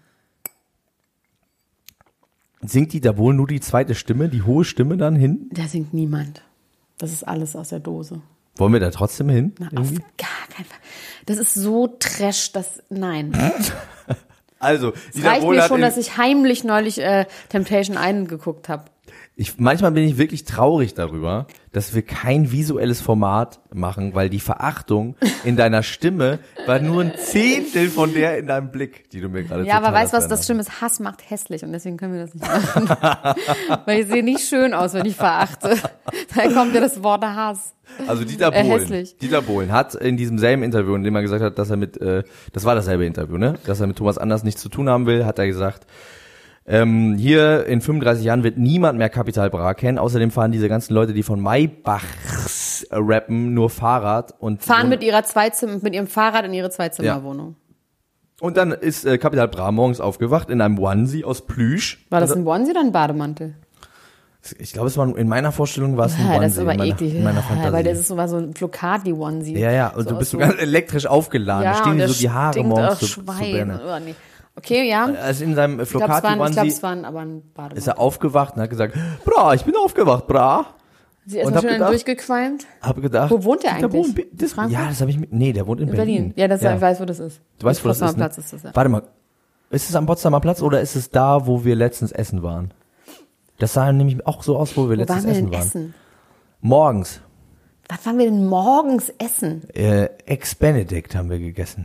Singt Dieter Bohlen nur die zweite Stimme, die hohe Stimme dann hin? Da singt niemand. Das ist alles aus der Dose. Wollen wir da trotzdem hin? Na, auf gar keinen Fall. Das ist so trash, dass, nein. Also, Es Dieter reicht Bohlen mir hat schon, in, dass ich heimlich neulich äh, Temptation Island geguckt habe. ich, manchmal bin ich wirklich traurig darüber, dass wir kein visuelles Format machen, weil die Verachtung in deiner Stimme war nur ein Zehntel von der in deinem Blick, die du mir gerade Ja, aber total weißt du was, das hast. Schlimme ist, Hass macht hässlich und deswegen können wir das nicht machen. Weil ich sehe nicht schön aus, wenn ich verachte. Da kommt ja das Wort Hass. Also Dieter Äh, Bohlen, hässlich. Dieter Bohlen hat in diesem selben Interview, in dem er gesagt hat, dass er mit, äh, das war dasselbe Interview, ne, dass er mit Thomas Anders nichts zu tun haben will, hat er gesagt, ähm, hier in fünfunddreißig Jahren wird niemand mehr Capital Bra kennen. Außerdem fahren diese ganzen Leute, die von Maybachs rappen, nur Fahrrad und Fahren und, mit ihrer Zweizimmer, mit ihrem Fahrrad in ihre Zweizimmerwohnung. und dann ist äh, Capital Bra morgens aufgewacht in einem Onesie aus Plüsch. War das Also, ein Onesie oder ein Bademantel? ich glaube, es war in meiner Vorstellung war es ein Ja, Onesie. das ist aber in meiner, eklig. In meiner Ja, Fantasie. weil das ist so, war so ein Flocati-Onesie. ja, ja, und So du aus bist so so- ganz elektrisch aufgeladen. Ja, da stehen und dir der so die Haare stinkt morgens auch zu, zu Schwein. Birne. Oh, nee. Okay, ja. Also in seinem Ich glaube, es war, ein- ich glaub, Flocati-Onesie es war ein, aber ein Bademantel. ist er aufgewacht und hat gesagt, Bra, ich bin aufgewacht, Bra. Sie ist und erstmal hab schön gedacht- durchgequalmt. Hab gedacht, Wo wohnt der Dieter eigentlich? Bohlen, das, Frankfurt? ja, das habe ich mit, nee, der wohnt in, In Berlin. Berlin. Ja, das, ja. ich weiß, wo das ist. Du weißt, wo das ist, Potsdamer ne? Platz ist das, ja. Warte mal, ist es am Potsdamer Platz oder ist es da, wo wir letztens essen waren? Das sah nämlich auch so aus, wo wir Wo letztens waren wir essen denn waren. essen? Morgens. Was waren wir denn morgens essen? Äh, Ex-Benedict haben wir gegessen.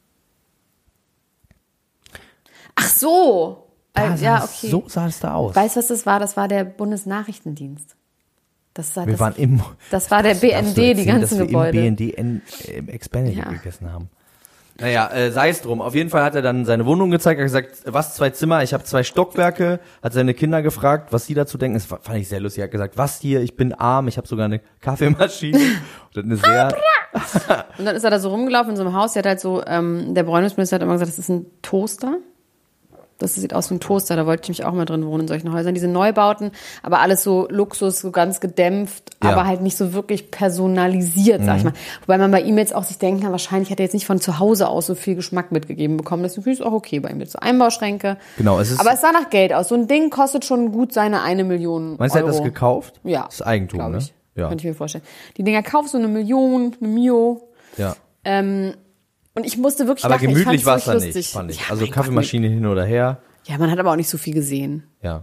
Ach so. Da Äh, sah ja, es- okay. So sah es da aus. Weißt du, was das war? Das war der Bundesnachrichtendienst. Das war, wir das, waren im, das war der Darfst du B N D, die erzählen, ganzen dass wir Gebäude. im B N D in, äh, im Ex-Benedict Ja. gegessen haben. Naja, äh, sei es drum. Auf jeden Fall hat er dann seine Wohnung gezeigt, hat gesagt, was, zwei Zimmer, ich habe zwei Stockwerke, hat seine Kinder gefragt, was sie dazu denken. Das fand ich sehr lustig. Er hat gesagt, was hier, ich bin arm, ich habe sogar eine Kaffeemaschine. Und eine sehr, Und dann ist er da so rumgelaufen in so einem Haus. Der hat halt so, ähm, der Bräunungsminister hat immer gesagt, das ist ein Toaster. Das sieht aus wie ein Toaster, da wollte ich mich auch mal drin wohnen in solchen Häusern. Diese Neubauten, aber alles so Luxus, so ganz gedämpft, Ja. aber halt nicht so wirklich personalisiert, sag ich mal. Wobei man bei ihm jetzt auch sich denken kann, wahrscheinlich hat er jetzt nicht von zu Hause aus so viel Geschmack mitgegeben bekommen. Deswegen ist es auch okay bei ihm. Jetzt so Einbauschränke. genau, es ist, Aber es sah nach Geld aus. So ein Ding kostet schon gut seine eine Million meinst du, er Euro. hat das gekauft? Ja. Das ist Eigentum, glaub ne? ich. Ja. Könnte ich mir vorstellen. Die Dinger kaufst du eine Million, eine Mio. Ja. Ähm, und ich musste wirklich Aber lachen. gemütlich ich war fand's es da wirklich nicht, lustig. fand ich. Ja, also mein Kaffeemaschine hin oder her. Gott. Ja, man hat aber auch nicht so viel gesehen. Ja.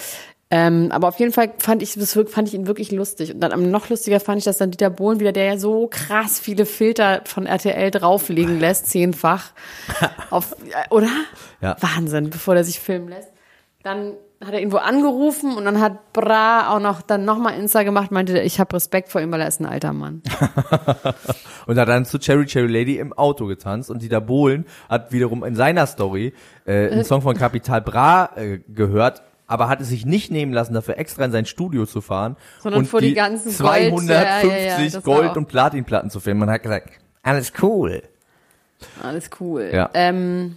Ähm, aber auf jeden Fall fand ich, das fand ich ihn wirklich lustig. Und dann am noch lustiger fand ich, dass dann Dieter Bohlen wieder, der ja so krass viele Filter von R T L drauflegen lässt, zehnfach. auf, oder? Ja. Wahnsinn, bevor der sich filmen lässt. Dann hat er ihn wo angerufen und dann hat Bra auch noch dann nochmal Insta gemacht, meinte, ich habe Respekt vor ihm, weil er ist ein alter Mann. Und hat dann zu Cherry Cherry Lady im Auto getanzt und Dieter Bohlen hat wiederum in seiner Story äh, einen Song von Capital Bra äh, gehört, aber hat es sich nicht nehmen lassen, dafür extra in sein Studio zu fahren Sondern und vor die ganzen Gold- zweihundertfünfzig ja, ja, ja, das war Gold- auch- und Platinplatten zu filmen. Man hat gesagt, alles cool. Alles cool. Ja. Ähm,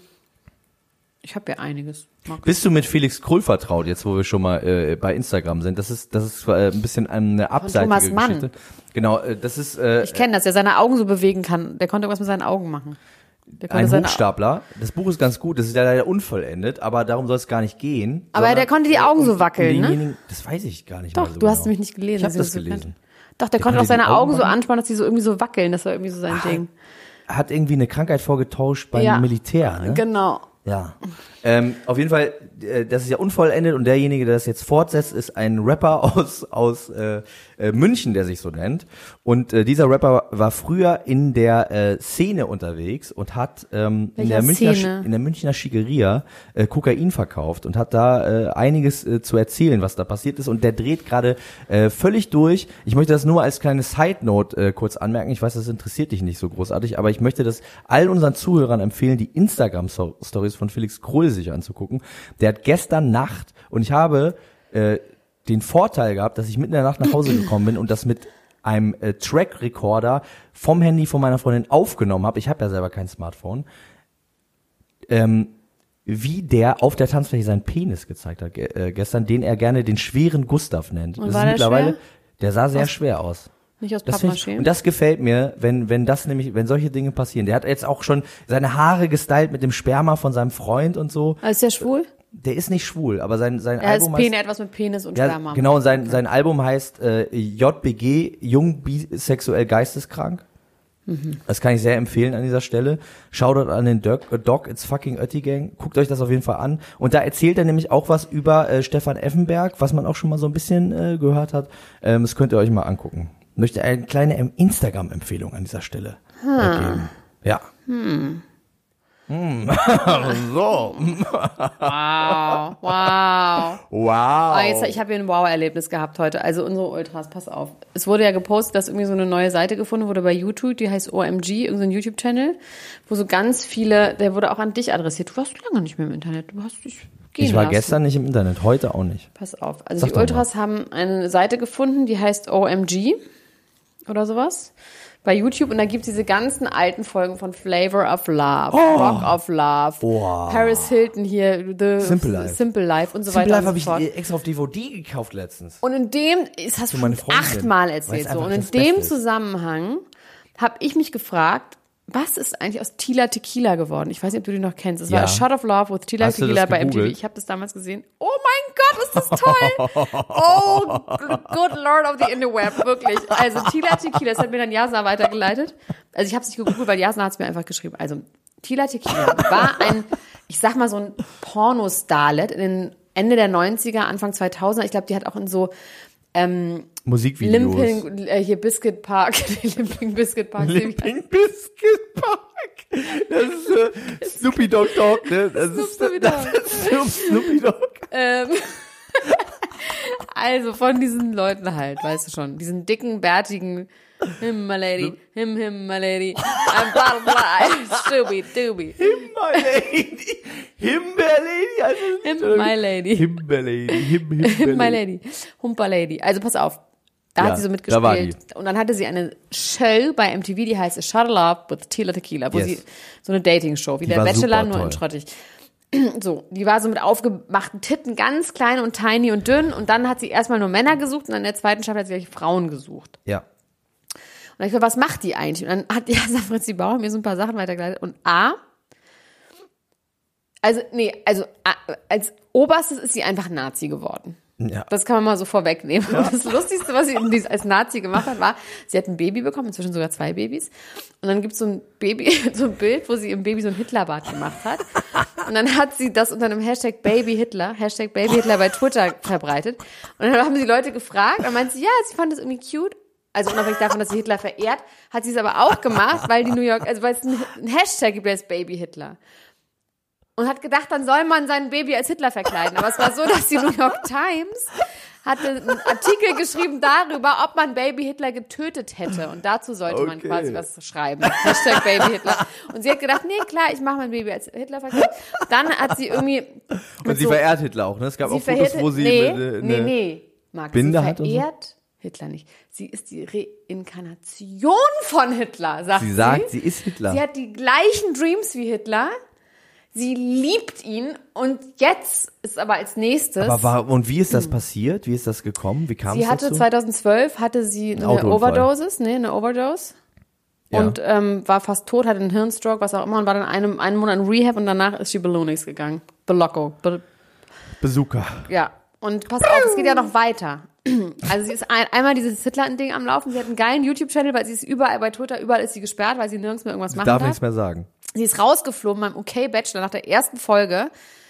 ich habe ja einiges. Mal gucken. Bist du mit Felix Krull vertraut, jetzt wo wir schon mal äh, bei Instagram sind? Das ist das ist äh, ein bisschen eine abseitige Thomas Mann. Geschichte. Genau, äh, das ist äh, Ich kenne das, der seine Augen so bewegen kann. Der konnte irgendwas mit seinen Augen machen. Der konnte ein seine Hochstapler. Das Buch ist ganz gut, das ist ja leider unvollendet, aber darum soll es gar nicht gehen. Aber sondern- der konnte die Augen so wackeln, ne? denjenigen- Das weiß ich gar nicht Doch, mehr so du hast genau. nämlich nicht gelesen. Ich habe dass das ihr so gelesen. kennt. Doch, der, konnte konnte auch seine die Augen Augen so machen? anspannen, dass die so irgendwie so wackeln. Das war irgendwie so sein Ding. Hat irgendwie eine Krankheit vorgetauscht beim Ja. Militär, ne? Genau. Ja. Ähm, auf jeden Fall, äh, das ist ja unvollendet und derjenige, der das jetzt fortsetzt, ist ein Rapper aus aus äh, äh, München, der sich so nennt. Und äh, dieser Rapper war früher in der äh, Szene unterwegs und hat ähm, in Welcher der Münchner Szene? Sch- in der Münchner Schickeria äh, Kokain verkauft und hat da äh, einiges äh, zu erzählen, was da passiert ist. Und der dreht gerade äh, völlig durch. Ich möchte das nur als kleine Side Note äh, kurz anmerken. Ich weiß, das interessiert dich nicht so großartig, aber ich möchte das all unseren Zuhörern empfehlen, die Instagram Stories von Felix Krull sich anzugucken. Der hat gestern Nacht, und ich habe äh, den Vorteil gehabt, dass ich mitten in der Nacht nach Hause gekommen bin und das mit einem äh, Track-Recorder vom Handy von meiner Freundin aufgenommen habe, ich habe ja selber kein Smartphone, ähm, wie der auf der Tanzfläche seinen Penis gezeigt hat ge- äh, gestern, den er gerne den schweren Gustav nennt. Und das war ist der mittlerweile, schwer? der sah sehr Aus- schwer aus. Nicht aus Das find ich, Pappmaché. und das gefällt mir, wenn wenn das nämlich, wenn solche Dinge passieren. Der hat jetzt auch schon seine Haare gestylt mit dem Sperma von seinem Freund und so. Also ist der schwul? Der ist nicht schwul, aber sein sein Er ist Album Penis, heißt, etwas mit Penis und ja, Sperma. genau, und sein sein Album heißt äh, J B G, jung bisexuell geisteskrank. Mhm. Das kann ich sehr empfehlen an dieser Stelle. Shoutout an den Doc, Doc It's Fucking Oettigang. Guckt euch das auf jeden Fall an. Und da erzählt er nämlich auch was über äh, Stefan Effenberg, was man auch schon mal so ein bisschen äh, gehört hat. Ähm, das könnt ihr euch mal angucken. Ich möchte eine kleine ähm, Instagram-Empfehlung an dieser Stelle Hm. äh, geben. Ja. Hm. Hm. So. Wow, wow. Wow. Ah, jetzt, ich habe hier ein Wow-Erlebnis gehabt heute. Also unsere Ultras, pass auf. Es wurde ja gepostet, dass irgendwie so eine neue Seite gefunden wurde bei YouTube, die heißt O M G, irgendein YouTube-Channel, wo so ganz viele, der wurde auch an dich adressiert. Du warst lange nicht mehr im Internet. Du hast dich gehen Ich war lassen. gestern nicht im Internet, heute auch nicht. Pass auf. Also Sag die doch Ultras haben eine Seite gefunden, die heißt O M G oder sowas. Bei YouTube, und da gibt's diese ganzen alten Folgen von Flavor of Love, Rock of Love, Wow. Paris Hilton hier, The Simple Life. Simple Life und so Simple weiter Life und so habe fort. ich extra auf D V D gekauft letztens. Und in dem, das hast du meine schon Freundin, achtmal weil es erzählt so, einfach und in das dem Beste ist. Zusammenhang habe ich mich gefragt, was ist eigentlich aus Tila Tequila geworden? Ich weiß nicht, ob du die noch kennst. Es war Ja. A Shot of Love with Tila Hast du Tequila das bei M T V. gegoogelt? Ich habe das damals gesehen. Oh mein Gott, ist das toll! Oh, good Lord of the Interweb, wirklich. Also Tila Tequila, das hat mir dann Jasna weitergeleitet. Also ich habe es nicht gegoogelt, weil Jasna hat es mir einfach geschrieben. Also Tila Tequila war ein, ich sag mal so ein Porno-Starlet in den Ende der neunziger, Anfang zweitausender. Ich glaube, die hat auch in so ähm, Musikvideos. Limping, äh, hier Biscuit Park, Limping Biscuit Park. Limping Biscuit Park. Das ist äh, Snoopy Dogg Dogg, ne? Das ist Snoopy Dogg. das ist Snoopy Dogg. Ähm, also von diesen Leuten halt, weißt du schon, diesen dicken, bärtigen, him, my lady, him, him, my lady, I'm blah, blah, stooby, dooby, Him, my lady. Himbeer Lady. Also, him, my lady, Himbeer Lady. Him, Himbeer him, my lady, humper lady. Also pass auf, da Ja, hat sie so da war mitgespielt. Und dann hatte sie eine Show bei M T V, die heißt A Shot of Love with Tila Tequila, wo Yes. sie so eine Dating-Show, wie Die der war Bachelor, super nur in toll. schrottig. So, die war so mit aufgemachten Titten, ganz klein und tiny und dünn. Und dann hat sie erstmal nur Männer gesucht und in der zweiten Staffel hat sie gleich Frauen gesucht. Ja. Und dann hab ich gesagt, was macht die eigentlich? Und dann hat die Fritzi Bauer mir so ein paar Sachen weitergeleitet. Und A, also, nee, also A, als Oberstes ist sie einfach Nazi geworden. Ja. Das kann man mal so vorwegnehmen. Und das Lustigste, was sie in dies- als Nazi gemacht hat, war, sie hat ein Baby bekommen, inzwischen sogar zwei Babys. Und dann gibt's so ein Baby, so ein Bild, wo sie ihrem Baby so ein Hitlerbart gemacht hat. Und dann hat sie das unter einem Hashtag Baby Hitler, Hashtag Baby Hitler bei Twitter verbreitet. Und dann haben sie Leute gefragt und meinte sie, ja, sie fand das irgendwie cute. Also unabhängig davon, dass sie Hitler verehrt, hat sie es aber auch gemacht, weil die New York, also weil es einen Hashtag gibt, der ist Baby Hitler. Und hat gedacht, dann soll man sein Baby als Hitler verkleiden. Aber es war so, dass die New York Times hatte einen Artikel geschrieben darüber, ob man Baby Hitler getötet hätte. Und dazu sollte man Okay. quasi was schreiben. Hashtag Baby Hitler. Und sie hat gedacht, nee, klar, ich mache mein Baby als Hitler verkleidet. Dann hat sie irgendwie... Und sie so, verehrt Hitler auch, ne? Es gab sie auch Fotos, verehrt- wo sie nee, mit, äh, nee, ne- nee, Marc, Binde sie hat und so? verehrt Hitler nicht. Sie ist die Reinkarnation von Hitler, sagt sie. Sie sagt, sie ist Hitler. Sie hat die gleichen Dreams wie Hitler. Sie liebt ihn und jetzt ist aber als nächstes. Aber war, und wie ist das passiert? Wie ist das gekommen? Wie kam sie es hatte dazu? zweitausendzwölf hatte sie eine Autounfall. Overdosis, nee, eine Overdose. Ja. Und ähm, war fast tot, hatte einen Hirnstroke, was auch immer, und war dann einen, einen Monat in Rehab und danach ist sie Balloonix gegangen. Belocco. Be Bazooka. Ja. Und pass auf, es geht ja noch weiter. Also sie ist ein, einmal dieses Hitler-Ding am Laufen. Sie hat einen geilen YouTube-Channel, weil sie ist überall bei Twitter, überall ist sie gesperrt, weil sie nirgends mehr irgendwas machen Darf darf. nichts mehr sagen. Sie ist rausgeflogen beim OK-Bachelor nach der ersten Folge,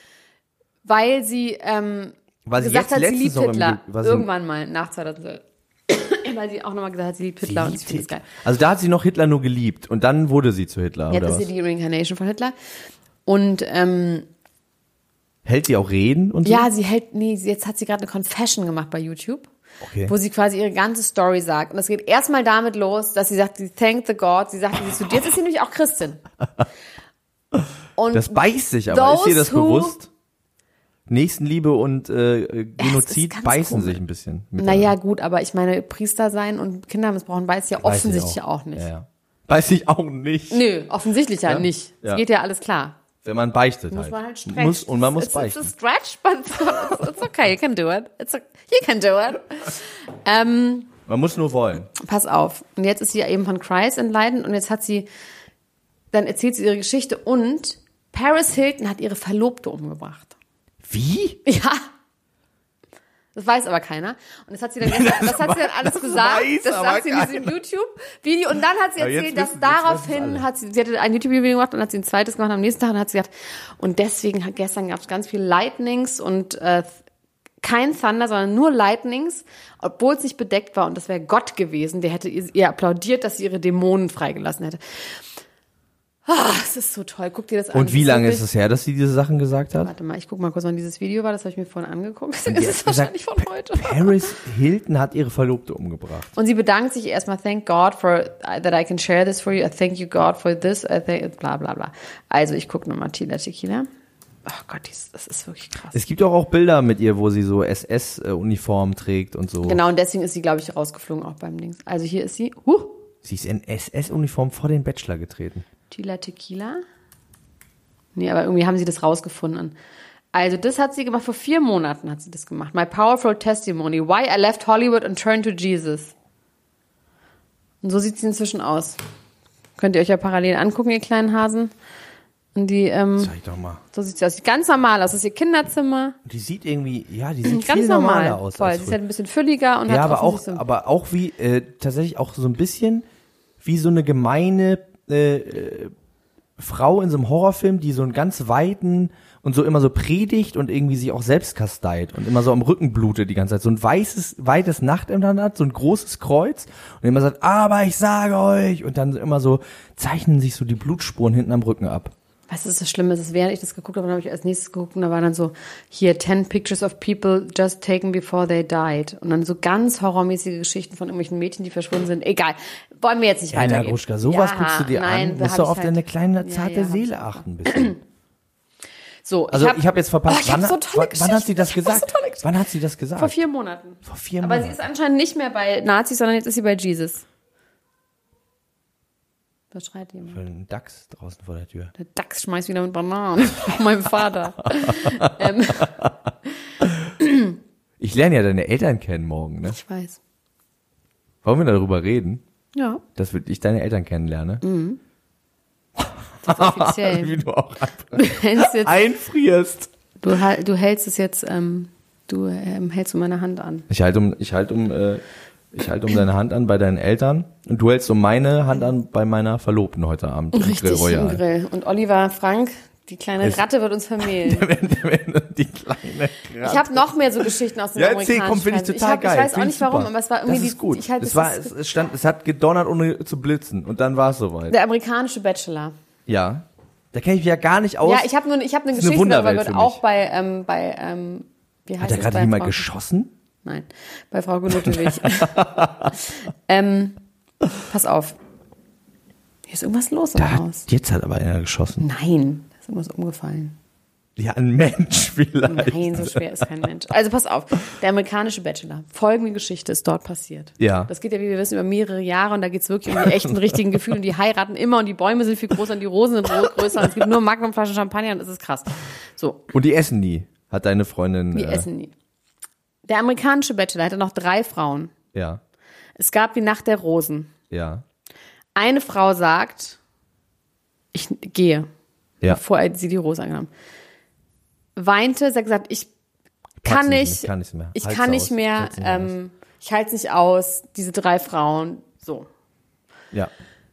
weil sie ähm, War sie gesagt jetzt hat, sie letztens liebt noch im Hitler. Ge- war sie- Irgendwann mal, nach zweitausendzwölf. Weil sie auch nochmal gesagt hat, sie liebt Hitler und sie findet es geil. Also da hat sie noch Hitler nur geliebt und dann wurde sie zu Hitler, Jetzt oder ist was? sie die Reincarnation von Hitler. Und ähm, Hält sie auch Reden und so? ja, sie hält, nee, sie- jetzt hat sie gerade eine Confession gemacht bei YouTube. Okay. Wo sie quasi ihre ganze Story sagt. Und das geht erstmal damit los, dass sie sagt, sie thank the God, sie sagt, sie studiert, ist sie nämlich auch Christin. Und Das beißt sich aber. Ist dir das those who- bewusst? Nächstenliebe und äh, Genozid ganz beißen komisch. sich ein bisschen. Naja, gut, aber ich meine, Priester sein und Kinder missbrauchen weiß ja Weiß ich offensichtlich auch. nicht. Ja, ja. Weiß ich auch nicht. Nö, offensichtlich ja, Ja? nicht. Es Ja. geht ja alles klar. Wenn man beichtet Muss halt. man halt stretchen. muss, und man muss it's, beichten. It's a stretch, but it's, it's okay, you can do it. It's a, you can do it. Ähm, Man muss nur wollen. pass auf. Und jetzt ist sie ja eben von Christ entleiden und jetzt hat sie, dann erzählt sie ihre Geschichte und Paris Hilton hat ihre Verlobte umgebracht. Wie? Ja. Das weiß aber keiner. Und das hat sie dann, gestern, das hat sie dann alles gesagt. weiß Das aber sagt sie in diesem YouTube-Video. Und dann hat sie Aber jetzt erzählt, dass wissen- jetzt wissen's daraufhin alle. hat sie, sie hatte ein YouTube-Video gemacht und hat sie ein zweites gemacht am nächsten Tag und hat sie gesagt, und deswegen hat gestern gab es ganz viel Lightnings und äh, kein Thunder, sondern nur Lightnings, obwohl es nicht bedeckt war und das wäre Gott gewesen, der hätte ihr, ihr applaudiert, dass sie ihre Dämonen freigelassen hätte. Ah, es ist so toll. Guck dir das an. Und Das wie lange wirklich- ist es her, dass sie diese Sachen gesagt hat? Warte mal, ich guck mal kurz, wann dieses Video war. Das habe ich mir vorhin angeguckt. Das Die ist hat wahrscheinlich gesagt, von heute. Paris Hilton hat ihre Verlobte umgebracht. Und sie bedankt sich erstmal, thank God for that I can share this for you. I thank you God for this. I thank, bla bla bla. Also ich gucke nochmal Tila Tequila. Oh Gott, dies, das ist wirklich krass. Es gibt auch, auch Bilder mit ihr, wo sie so S S-Uniform trägt und so. Genau, und deswegen ist sie, glaube ich, rausgeflogen auch beim Dings. Also hier ist sie. Huh, Sie ist in S S-Uniform vor den Bachelor getreten. Tila Tequila. Nee, aber irgendwie haben sie das rausgefunden. Also das hat sie gemacht, vor vier Monaten hat sie das gemacht. My powerful testimony, why I left Hollywood and turned to Jesus. Und so sieht sie inzwischen aus. Könnt ihr euch ja parallel angucken, ihr kleinen Hasen. Und die, ähm, Zeig doch mal. so sieht sie aus. Sieht ganz normal aus. Das ist ihr Kinderzimmer. Die sieht irgendwie, ja, die sieht Ganz viel normal. normaler aus. Voll. als Sie ist früher. halt ein bisschen fülliger und Ja, hat aber auch, offensichtlich so- aber auch wie, äh, tatsächlich auch so ein bisschen wie so eine gemeine äh, äh, Frau in so einem Horrorfilm, die so einen ganz weiten und so immer so predigt und irgendwie sich auch selbst kasteit und immer so am Rücken blutet die ganze Zeit. So ein weißes, weites Nachthemd dann hat, so ein großes Kreuz und immer sagt, aber ich sage euch. Und dann immer so zeichnen sich so die Blutspuren hinten am Rücken ab. Weißt du, was das Schlimme ist? Während ich das geguckt habe, dann habe ich als nächstes geguckt und da war dann so, hier, ten pictures of people just taken before they died. Und dann so ganz horrormäßige Geschichten von irgendwelchen Mädchen, die verschwunden sind. Egal. Wollen wir jetzt nicht Kleiner weitergehen. Gruschka, sowas Ja, guckst du dir nein, an. da Musst hab du ich auf halt- deine kleine, Ja, zarte ja, hab Seele ich auch. achten ein bisschen. So, Also hab- ich habe jetzt verpasst, Oh, ich hab wann, so tolle wann, wann hat sie das Geschichten. Ich hab gesagt? so tolle Geschichten. Wann hat sie das gesagt? vor vier Monaten. Vor vier Aber Monaten. sie ist anscheinend nicht mehr bei Nazis, sondern jetzt ist sie bei Jesus. Was schreit jemand? Ein Dachs draußen vor der Tür. Der Dachs schmeißt wieder mit Bananen. Mein Vater. ähm, Ich lerne ja deine Eltern kennen morgen, ne? ich weiß. Wollen wir darüber reden, Ja, dass ich deine Eltern kennenlerne? das ist offiziell. Wie du auch Du hältst, jetzt, einfrierst. du, hal- du hältst es jetzt, ähm, du ähm, hältst um meine Hand an. Ich halte um, ich halte um, äh, ich halte um deine Hand an bei deinen Eltern und du hältst um meine Hand an bei meiner Verlobten heute Abend. im Grill Richtig, im Royal. Grill. Und Oliver Frank, die kleine Es- Ratte wird uns vermählen. Die kleine Ich habe noch mehr so Geschichten aus dem Ja, erzähl, amerikanischen komm, finde ich Fernsehen. total ich hab, geil. Ich weiß auch Find nicht ich warum, super. aber es war irgendwie das ist gut. die, ich halt, es, das war, ist es, es, stand, es hat gedonnert, ohne zu blitzen und dann war es soweit. der amerikanische Bachelor. Ja, da kenne ich mich ja gar nicht aus. Ja, ich habe nur, ich habe eine Das ist eine Geschichte darüber Wunderwelt gehört, für auch mich. bei, ähm, bei, ähm, wie heißt Hat da das gerade bei jemand Frau- geschossen? Nein, bei Frau Gunotewig. ähm, pass auf. Hier ist irgendwas los im Da Haus. hat, jetzt hat aber einer geschossen. Nein, da ist irgendwas umgefallen. Ja, ein Mensch vielleicht. Nein, so schwer ist kein Mensch. Also pass auf, der amerikanische Bachelor. Folgende Geschichte ist dort passiert. Ja. Das geht ja, wie wir wissen, über mehrere Jahre und da geht's wirklich um die echten, richtigen Gefühle und die heiraten immer und die Bäume sind viel größer und die Rosen sind größer und es gibt nur Magnumflaschen Champagner und es ist krass. So, Und die essen nie, hat deine Freundin. die äh, essen nie. Der amerikanische Bachelor hatte noch drei Frauen. Ja, Es gab die Nacht der Rosen. ja, Eine Frau sagt, ich gehe, ja. bevor er sie die Rose angenommen. Weinte, sie hat gesagt, ich Pack's kann nicht, nicht, ich kann nicht mehr. ich Halt's kann aus, nicht mehr, halt's nicht ähm, ich halte es nicht aus, diese drei Frauen, so. Ja,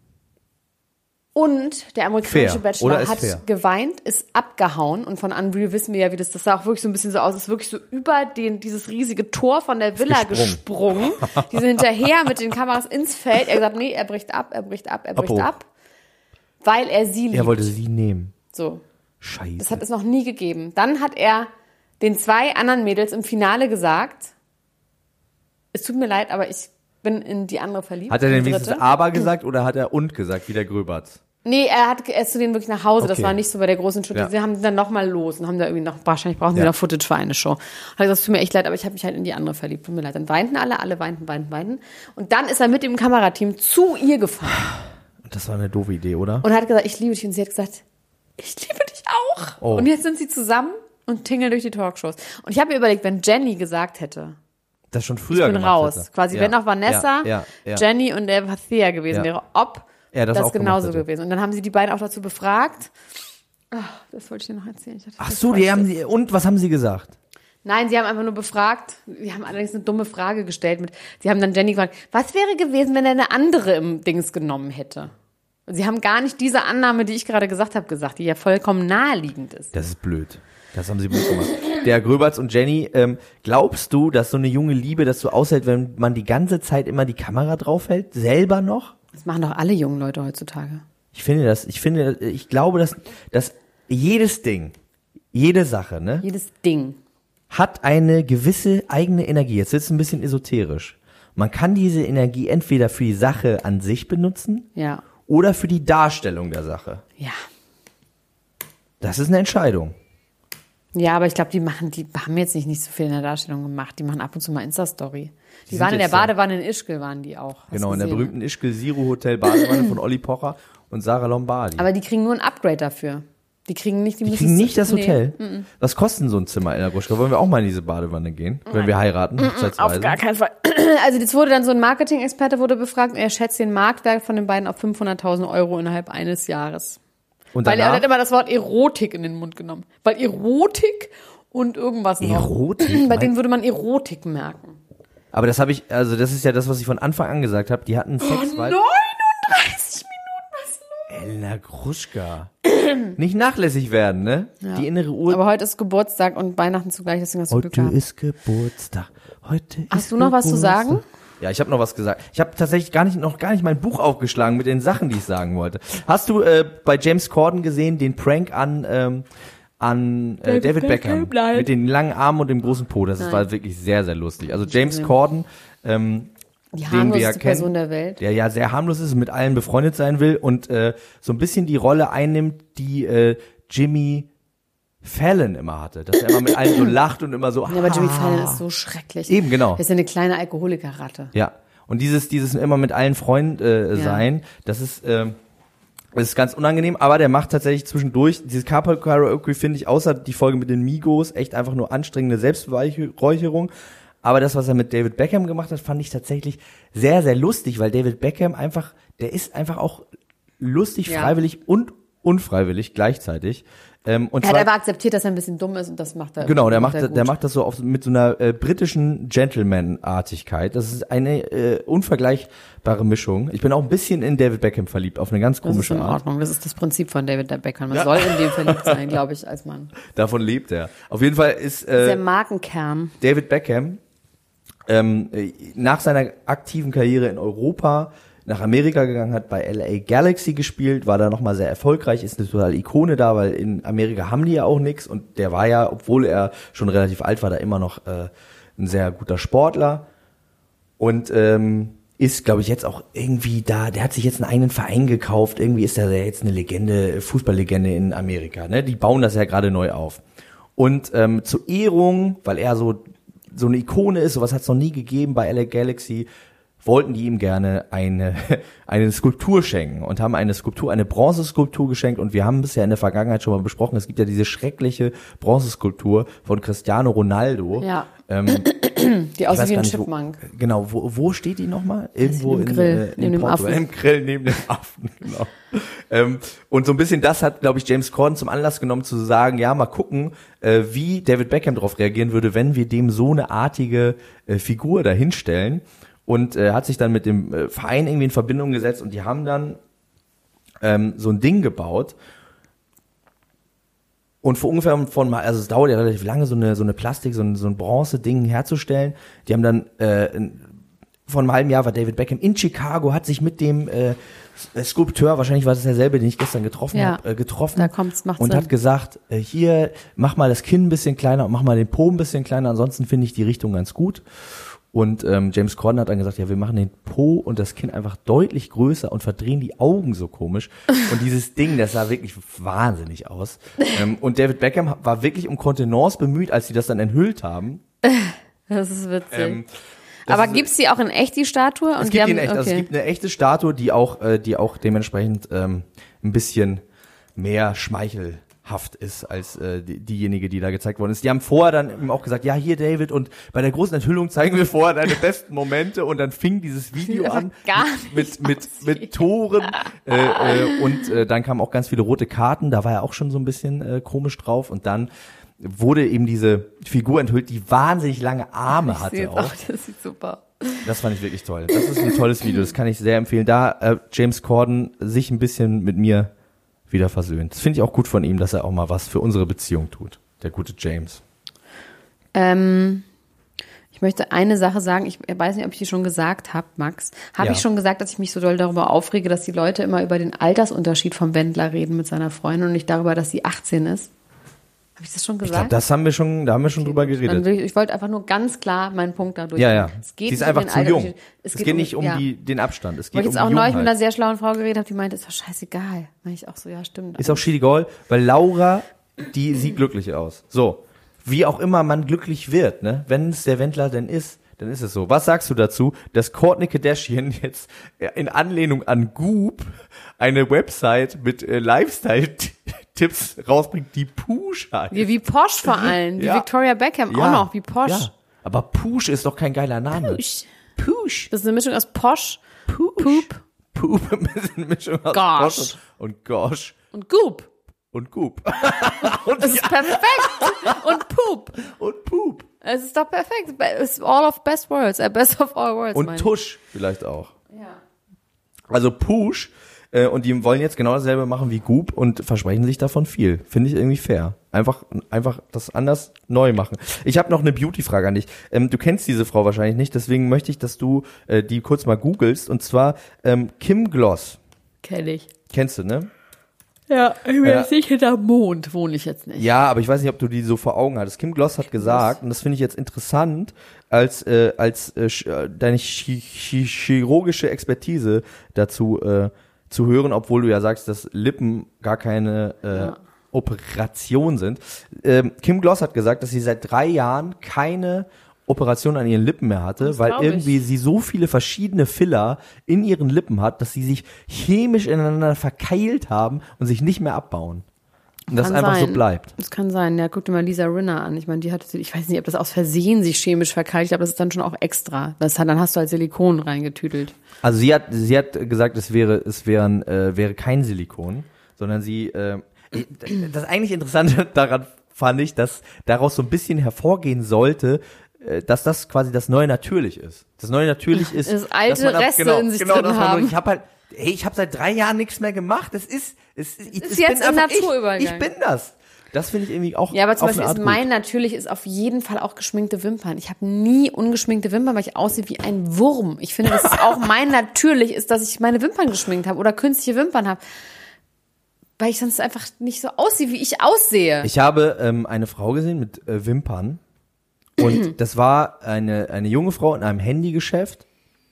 Und der amerikanische Fair. Bachelor Oder ist hat fair. geweint, ist abgehauen und von Unreal wissen wir ja, wie das, das sah auch wirklich so ein bisschen so aus, ist wirklich so über den, dieses riesige Tor von der Villa gesprungen. Die sind hinterher mit den Kameras ins Feld. Er hat gesagt, nee, er bricht ab, er bricht ab, er bricht Abbruch. ab, weil er sie liebt. er wollte sie nehmen. So. Scheiße. Das hat es noch nie gegeben. Dann hat er den zwei anderen Mädels im Finale gesagt, es tut mir leid, aber ich bin in die andere verliebt. Hat er denn die wenigstens dritte. aber gesagt oder hat er und gesagt, wie der Gröberts? Nee, er hat er ist zu denen wirklich nach Hause. Okay. Das war nicht so bei der großen Show. Ja. Sie haben dann nochmal los und haben da irgendwie noch, wahrscheinlich brauchen sie Ja. noch Footage für eine Show. Und er hat gesagt, es tut mir echt leid, aber ich habe mich halt in die andere verliebt. Tut mir leid. Dann weinten alle, alle weinten, weinten, weinten. Und dann ist er mit dem Kamerateam zu ihr gefahren Das war eine doofe Idee, oder? und hat gesagt, ich liebe dich. Und sie hat gesagt, ich liebe dich auch. Oh. Und jetzt sind sie zusammen und tingeln durch die Talkshows. Und ich habe mir überlegt, wenn Jenny gesagt hätte, Das schon früher ich bin gemacht raus. hätte. Quasi, Ja. wenn auch Vanessa, ja, ja, ja. Jenny und der Thea gewesen Ja. wäre, ob Ja, das das, auch genauso gemacht hätte. gewesen. Und dann haben sie die beiden auch dazu befragt. Ach, das wollte ich dir noch erzählen. Ich dachte, Ach das so, die quatsch haben jetzt. sie, und was haben sie gesagt? Nein, sie haben einfach nur befragt. Sie haben allerdings eine dumme Frage gestellt. Mit, sie haben dann Jenny gefragt, was wäre gewesen, wenn er eine andere im Dings genommen hätte? Und sie haben gar nicht diese Annahme, die ich gerade gesagt habe, gesagt, die ja vollkommen naheliegend ist. Das ist blöd. Das haben sie blöd gemacht. Der Gröberts und Jenny, ähm, glaubst du, dass so eine junge Liebe das so aushält, wenn man die ganze Zeit immer die Kamera draufhält? Selber noch? Das machen doch alle jungen Leute heutzutage. Ich finde das, ich finde, ich glaube, dass, dass jedes Ding, jede Sache, ne, Jedes Ding. hat eine gewisse eigene Energie. Jetzt ist es ein bisschen esoterisch. Man kann diese Energie entweder für die Sache an sich benutzen Ja. oder für die Darstellung der Sache. Ja. Das ist eine Entscheidung. Ja, aber ich glaube, die machen, die haben jetzt nicht, nicht so viel in der Darstellung gemacht. Die machen ab und zu mal Insta-Story. Die, Die waren sind in der jetzt so- Badewanne in Ischgl, waren die auch. Hast Genau, in der gesehen, berühmten Ischgl Zero Hotel Badewanne von Olli Pocher und Sarah Lombardi. Aber die kriegen nur ein Upgrade dafür. Die kriegen nicht, die, die müssen kriegen nicht das nee. Hotel. Was kostet denn so ein Zimmer in der Gruschka? Wollen wir auch mal in diese Badewanne gehen, wenn wir heiraten? hochzeitsweise? Auf gar keinen Fall. Also das wurde dann so ein Marketing-Experte wurde befragt und er schätzt den Marktwert von den beiden auf fünfhunderttausend Euro innerhalb eines Jahres. Und Weil er danach? hat immer das Wort Erotik in den Mund genommen. Weil Erotik und irgendwas noch. Erotik? Bei denen würde man Erotik merken. Aber das habe ich, also das ist ja das, was ich von Anfang an gesagt habe. Die hatten Sex, weil neununddreißig Minuten, was los? Elena Gruschka. Nicht nachlässig werden, ne? Die innere Uhr. Aber heute ist Geburtstag und Weihnachten zugleich, deswegen hast du Glück Heute gehabt. ist Geburtstag. Heute Hast ist du noch was zu Geburtstag. sagen? Ja, ich habe noch was gesagt. Ich habe tatsächlich gar nicht noch gar nicht mein Buch aufgeschlagen mit den Sachen, die ich sagen wollte. Hast du äh, bei James Corden gesehen den Prank an ähm, an äh, David David Beckham, Beckham, nein. mit den langen Armen und dem großen Po? Das Nein. war wirklich sehr sehr lustig. Also James gesehen. Corden, ähm, Die den wir ja harmloseste kennen, Person der Welt. der ja sehr harmlos ist und mit allen befreundet sein will und äh, so ein bisschen die Rolle einnimmt, die äh, Jimmy Fallon immer hatte, dass er immer mit allen so lacht und immer so. Ja, aber Jimmy ah. Fallon ist so schrecklich. Eben, genau. Er ist ja eine kleine Alkoholikerratte. Ja. Und dieses, dieses immer mit allen Freunden äh, Ja. sein, das ist, ähm, das ist ganz unangenehm, aber der macht tatsächlich zwischendurch, dieses Carpool Karaoke finde ich, außer die Folge mit den Migos, echt einfach nur anstrengende Selbstbeweihräucherung. Aber das, was er mit David Beckham gemacht hat, fand ich tatsächlich sehr, sehr lustig, weil David Beckham einfach, der ist einfach auch lustig, Ja. freiwillig und unfreiwillig gleichzeitig. Ähm, und Er hat zwar, aber akzeptiert, dass er ein bisschen dumm ist und das macht er. Genau, der macht, er der gut. macht das so auf, mit so einer äh, britischen Gentleman-Artigkeit. Das ist eine äh, unvergleichbare Mischung. Ich bin auch ein bisschen in David Beckham verliebt, auf eine ganz Das ist komische in Art. Ordnung. Das ist das Prinzip von David Beckham. Man soll in dem verliebt sein, glaube ich, als Mann. Davon lebt er. Auf jeden Fall ist Der äh, Markenkern. David Beckham ähm, äh, nach seiner aktiven Karriere in Europa nach Amerika gegangen, hat bei L A Galaxy gespielt, war da nochmal sehr erfolgreich, ist eine totale Ikone da, weil in Amerika haben die ja auch nix und der war ja, obwohl er schon relativ alt war, da immer noch äh, ein sehr guter Sportler und ähm, ist, glaube ich, jetzt auch irgendwie da, der hat sich jetzt einen eigenen Verein gekauft, irgendwie ist er jetzt eine Legende, Fußballlegende in Amerika, ne? Die bauen das ja gerade neu auf. Und ähm, zur Ehrung, weil er so so eine Ikone ist, sowas hat es noch nie gegeben bei L A Galaxy, wollten die ihm gerne eine, eine Skulptur schenken und haben eine Skulptur, eine Bronzeskulptur geschenkt und wir haben es ja in der Vergangenheit schon mal besprochen, es gibt ja diese schreckliche Bronzeskulptur von Cristiano Ronaldo. Ja. Ähm, Die ich aussieht weiß wie gar ein nicht, wo- Chipmunk. Genau, wo, wo steht die nochmal? Irgendwo im in, Grill, äh, in neben dem Portugal. Affen. Im Grill neben dem Affen, genau. ähm, und so ein bisschen das hat, glaube ich, James Corden zum Anlass genommen zu sagen, ja, mal gucken, äh, wie David Beckham darauf reagieren würde, wenn wir dem so eine artige äh, Figur dahinstellen. Und äh, hat sich dann mit dem äh, Verein irgendwie in Verbindung gesetzt und die haben dann ähm, so ein Ding gebaut. Und vor ungefähr von mal, also es dauert ja relativ lange, so eine so eine Plastik, so ein, so ein Bronze-Ding herzustellen. Die haben dann äh, vor einem halben Jahr war David Beckham in Chicago, hat sich mit dem äh, Skulpteur, wahrscheinlich war das derselbe, den ich gestern getroffen Ja, habe, äh, getroffen da kommt's, macht's und Sinn. hat gesagt, äh, hier, mach mal das Kinn ein bisschen kleiner und mach mal den Po ein bisschen kleiner, ansonsten finde ich die Richtung ganz gut. Und ähm, James Corden hat dann gesagt, ja, wir machen den Po und das Kinn einfach deutlich größer und verdrehen die Augen so komisch. Und dieses Ding, das sah wirklich wahnsinnig aus. ähm, und David Beckham war wirklich um Kontenance bemüht, als sie das dann enthüllt haben. Das ist witzig. Ähm, Aber gibt's die auch in echt, die Statue? Und es die gibt haben, die in echt. okay. Also es gibt eine echte Statue, die auch, äh, die auch dementsprechend ähm, ein bisschen mehr schmeichelhaft ist als äh, die, diejenige, die da gezeigt worden ist. Die haben vorher dann eben auch gesagt, ja, hier David, und bei der großen Enthüllung zeigen wir vorher deine besten Momente, und dann fing dieses Video an gar mit mit mit, mit Toren äh, äh, und äh, dann kamen auch ganz viele rote Karten, da war er auch schon so ein bisschen äh, komisch drauf, und dann wurde eben diese Figur enthüllt, die wahnsinnig lange Arme Ich hatte sehe auch. auch. Das sieht super. Das fand ich wirklich toll. Das ist ein tolles Video, das kann ich sehr empfehlen. Da äh, James Corden sich ein bisschen mit mir wieder versöhnt. Das finde ich auch gut von ihm, dass er auch mal was für unsere Beziehung tut. Der gute James. Ähm, ich möchte eine Sache sagen, ich weiß nicht, ob ich die schon gesagt habe, Max. Habe Ja. ich schon gesagt, dass ich mich so doll darüber aufrege, dass die Leute immer über den Altersunterschied vom Wendler reden mit seiner Freundin und nicht darüber, dass sie achtzehn ist? Habe ich das schon Ich gesagt? glaube, das haben wir schon, da haben wir schon drüber Dann geredet. will ich, ich wollte einfach nur ganz klar meinen Punkt dadurch. Ja, ja. Es geht Sie ist nicht einfach um den zu jung. Altersunterschied. Es geht, nicht um ja. die, den Abstand. Es Wo geht ich um jetzt auch die neulich mit einer Jungheit. sehr schlauen Frau geredet habe, die meinte, ist doch scheißegal. Meine ich auch so, ja, stimmt. Ist auch scheißegal, weil Laura, die sieht glücklich aus. So. Wie auch immer man glücklich wird, ne? Wenn es der Wendler denn ist, dann ist es so. Was sagst du dazu, dass Kourtney Kardashian jetzt in Anlehnung an Goop eine Website mit äh, Lifestyle-Tipps rausbringt, die Push heißt? wie, wie Posh vor allem, wie Ja. Victoria Beckham auch noch, wie Posh. Ja. Aber Push ist doch kein geiler Name. Push. Push. Das ist eine Mischung aus Posh, Push. Poop Poop. Ein bisschen eine Mischung aus Gosh. Posh und Gosh und Goop. und Goop. und, Das ist perfekt. Und Poop. und Poop. Es ist doch perfekt. It's all of best worlds, äh, best of all worlds. Und meine ich. Tusch vielleicht auch. Ja. Also Push, äh, und die wollen jetzt genau dasselbe machen wie Goop und versprechen sich davon viel. Finde ich irgendwie fair. Einfach einfach das anders neu machen. Ich habe noch eine Beauty-Frage an dich. Ähm, du kennst diese Frau wahrscheinlich nicht, deswegen möchte ich, dass du äh, die kurz mal googelst. Und zwar ähm, Kim Gloss. Kenn ich. Kennst du, ne? Ja, ich bin Ja. jetzt nicht hinterm Mond, wohne ich jetzt nicht. Ja, aber ich weiß nicht, ob du die so vor Augen hattest. Kim Gloss hat gesagt, und das finde ich jetzt interessant, als äh, als äh, sch- äh, deine chi- chi- chirurgische Expertise dazu äh, zu hören, obwohl du ja sagst, dass Lippen gar keine äh, Ja. Operation sind. Ähm, Kim Gloss hat gesagt, dass sie seit drei Jahren keine Operation an ihren Lippen mehr hatte, Das weil glaub ich. irgendwie sie so viele verschiedene Filler in ihren Lippen hat, dass sie sich chemisch ineinander verkeilt haben und sich nicht mehr abbauen. Und das Kann einfach sein. so bleibt. Das kann sein. Ja, guck dir mal Lisa Rinna an. Ich meine, die hatte, ich weiß nicht, ob das aus Versehen sich chemisch verkeilt. Ich glaube, das ist dann schon auch extra. Das hat, dann hast du halt Silikon reingetüdelt. Also sie hat, sie hat gesagt, es wäre, es wären, äh, wäre kein Silikon, sondern sie, äh, das eigentlich Interessante daran fand ich, dass daraus so ein bisschen hervorgehen sollte, äh, dass das quasi das neue Natürlich ist. Das neue Natürlich ist, Das alte dass man ab- Reste genau, in sich genau, drin dass man, haben. Ich habe halt, hey, ich habe seit drei Jahren nichts mehr gemacht. Das ist, es ist, ich, Ist ich jetzt bin ein einfach Naturübergang. Ich, ich bin das. Das finde ich irgendwie auch. Ja, aber zum auf eine Beispiel Art ist gut. mein natürlich ist auf jeden Fall auch geschminkte Wimpern. Ich habe nie ungeschminkte Wimpern, weil ich aussehe wie ein Wurm. Ich finde, das ist auch mein natürlich ist, dass ich meine Wimpern geschminkt habe oder künstliche Wimpern habe. Weil ich sonst einfach nicht so aussehe, wie ich aussehe. Ich habe ähm, eine Frau gesehen mit äh, Wimpern und das war eine eine junge Frau in einem Handygeschäft,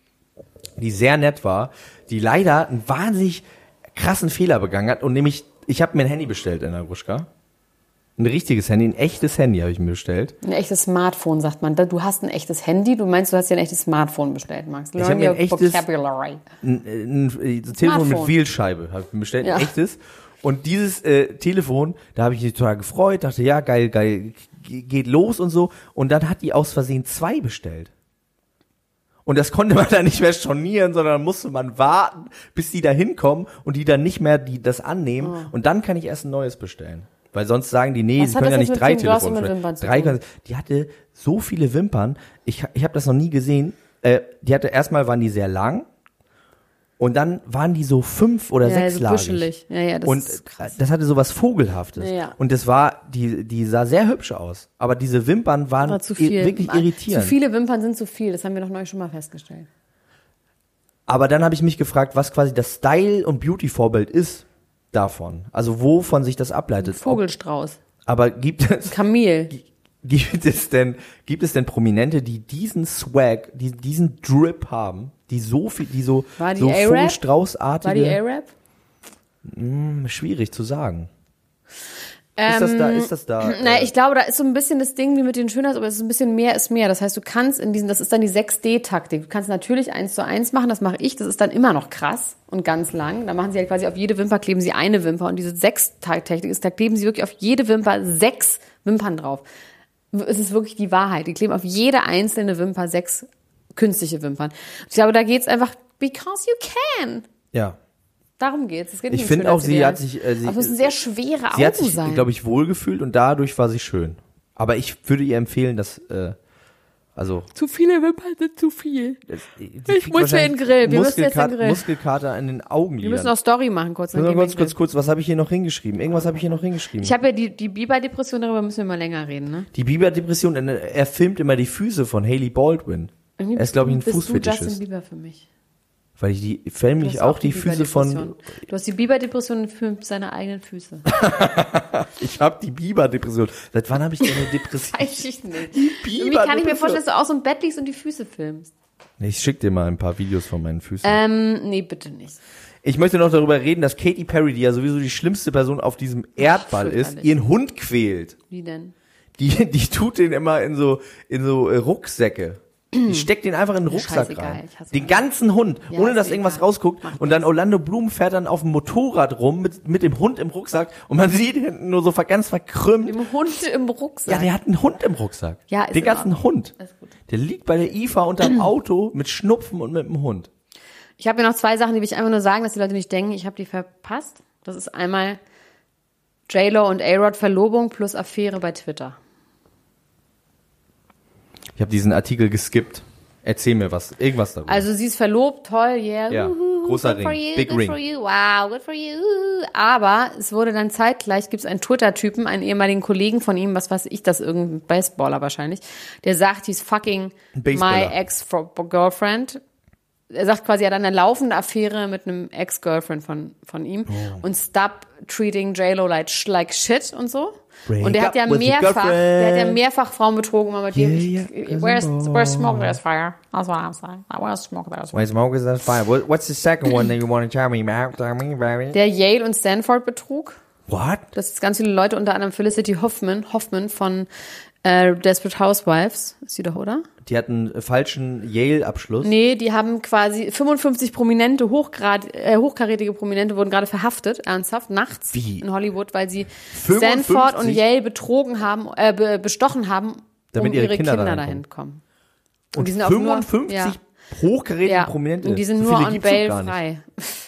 die sehr nett war, die leider einen wahnsinnig krassen Fehler begangen hat, und nämlich, ich habe mir ein Handy bestellt in der Gruschka. Ein richtiges Handy, ein echtes Handy habe ich mir bestellt. Ein echtes Smartphone, sagt man. Du hast ein echtes Handy, du meinst, du hast dir ein echtes Smartphone bestellt, Max. Ich hab mir ein your echtes- Vocabulary. Ein, ein, ein Telefon mit Smartphone. Wählscheibe habe ich mir bestellt, Ja. ein echtes. Und dieses äh, Telefon, da habe ich mich total gefreut, dachte, ja, geil, geil, g- geht los und so. Und dann hat die aus Versehen zwei bestellt. Und das konnte man dann nicht mehr stornieren, sondern musste man warten, bis die da hinkommen und die dann nicht mehr die das annehmen. Oh. Und dann kann ich erst ein neues bestellen. Weil sonst sagen die, nee, Was sie hat können ja das nicht jetzt drei mit Kim Gloss Telefone und mit bestellen. Wimpern zu Drei tun? können, die hatte so viele Wimpern, ich, ich habe das noch nie gesehen. Äh, die hatte erstmal waren die sehr lang und dann waren die so fünf oder Ja, so sechslagig. büschelig. Ja, ja, das und ist krass. das hatte so was Vogelhaftes. Ja, ja. Und das war, die, die sah sehr hübsch aus. Aber diese Wimpern waren War zu i- viel. wirklich irritierend. Zu viele Wimpern sind zu viel. Das haben wir doch neulich schon mal festgestellt. Aber dann habe ich mich gefragt, was quasi das Style- und Beauty-Vorbild ist davon. Also wovon sich das ableitet. Vogelstrauß. Ob, aber gibt es, Kamel. Gibt es denn, gibt es denn Prominente, die diesen Swag, die diesen Drip haben, die so viel, die so, War die so A-Rap? Vogelstraußartige? War die A-Rap? Hm, schwierig zu sagen. Ähm, ist das da, ist das da? Naja, äh, ich glaube, da ist so ein bisschen das Ding wie mit den Schönheits, aber es ist ein bisschen mehr ist mehr. Das heißt, du kannst in diesen, das ist dann die sechs D Taktik. Du kannst natürlich eins zu eins machen, das mache ich, das ist dann immer noch krass und ganz lang. Da machen sie halt quasi auf jede Wimper, kleben sie eine Wimper und diese sechs Taktik ist, da kleben sie wirklich auf jede Wimper sechs Wimpern drauf. Es ist wirklich die Wahrheit. Die kleben auf jede einzelne Wimper sechs künstliche Wimpern. Ich glaube, da geht's einfach, because you can. ja. Darum geht's. Es geht Ich nicht um finde auch, sie Schönheitsideal. hat sich, äh, sie, aber es müssen sehr schwere Augen sie hat sich, sein. glaube ich, wohlgefühlt und dadurch war sie schön. Aber ich würde ihr empfehlen, dass, äh, also, Zu viele Wimpern sind zu viel. das, die Ich kriegt muss ja in den Grill. Wir müssen jetzt in den Muskelkater, Grill. Muskelkater in den Augenlidern. Wir müssen noch Story machen, kurz. Dann Nur gehen wir kurz, in den kurz, kurz, was habe ich hier noch hingeschrieben? Irgendwas habe ich hier noch hingeschrieben. Ich habe ja die, die Biber-Depression, darüber müssen wir mal länger reden, ne? Die Bieber-Depression, er filmt immer die Füße von Hailey Baldwin. Irgendwie Er ist, glaube ich, ein bist du Fußfetischist. Justin Bieber für mich. Weil ich die, film Du ich hast auch die Füße von, Biber-Depression. Du hast die Biber-Depression für seine eigenen Füße. ich habe die Bieber-Depression. Seit wann habe ich denn eine Depression? Weiß ich nicht. Die Irgendwie kann ich mir Bieber-Depression. vorstellen, dass du auch so im Bett liegst und die Füße filmst. Nee, ich schick dir mal ein paar Videos von meinen Füßen. Ähm, nee, bitte nicht. Ich möchte noch darüber reden, dass Katy Perry, die ja sowieso die schlimmste Person auf diesem Erdball ist, fürchterlich. ihren Hund quält. Wie denn? Die, die tut den immer in so, in so äh, Rucksäcke. Die steckt den einfach in den Rucksack Scheißegal, rein. ich hasse Den das. ganzen Hund, Ja, ohne ist dass mir irgendwas egal. rausguckt. Macht Und dann Orlando Bloom fährt dann auf dem Motorrad rum mit, mit dem Hund im Rucksack und man sieht hinten nur so ver- ganz verkrümmt. Im Hund im Rucksack. Ja, der hat einen Hund im Rucksack. Ja, ist Den in ganzen Ordnung. Hund. Ist gut. Der liegt bei der I F A unterm Auto mit Schnupfen und mit dem Hund. Ich habe mir noch zwei Sachen, die will ich einfach nur sagen, dass die Leute nicht denken, ich habe die verpasst. Das ist einmal J-Lo und A-Rod Verlobung plus Affäre bei Twitter. Ich habe diesen Artikel geskippt. Erzähl mir was, irgendwas darüber. Also sie ist verlobt, toll, yeah. Ja, uhu, großer good for Ring, you, big good ring. for you, wow, good for you. Aber es wurde dann zeitgleich, gibt es einen Twitter-Typen, einen ehemaligen Kollegen von ihm, was weiß ich, das irgendein Baseballer wahrscheinlich, der sagt, he's fucking my Baseballer. ex-girlfriend. Er sagt quasi, er hat eine laufende Affäre mit einem Ex-Girlfriend von, von ihm Oh. und stop treating J-Lo like, like shit und so. Break und der hat ja up with your mehrfach, der hat ja girlfriend. mehrfach Frauen betrogen, immer mit dem, Yeah, ich, yeah, where's, cousin where's smoke there's fire? That's what I'm saying. Where's smoke there's fire? Wait, smoke is that fine. What, what's the second one that you want to tell me about? Tell me, baby. Der Yale und Stanford betrug. What? Das ist ganz viele Leute, unter anderem Felicity Hoffman, Hoffman von äh, Desperate Housewives. Ist sie doch, oder? Die hatten einen falschen Yale-Abschluss. Nee, die haben quasi fünfundfünfzig Prominente, Hochgrad, äh, hochkarätige Prominente wurden gerade verhaftet, ernsthaft, nachts Wie? in Hollywood, weil sie fünfundfünfzig? Stanford und Yale betrogen haben, äh, be, bestochen haben, Damit um ihre ihre Kinder Kinder, dahin dahin kommen. Und die sind auch nur- fünfundfünfzig ja. hochkarätige Ja, Prominente. und die sind So nur viele on gibt's doch bail gar nicht. frei.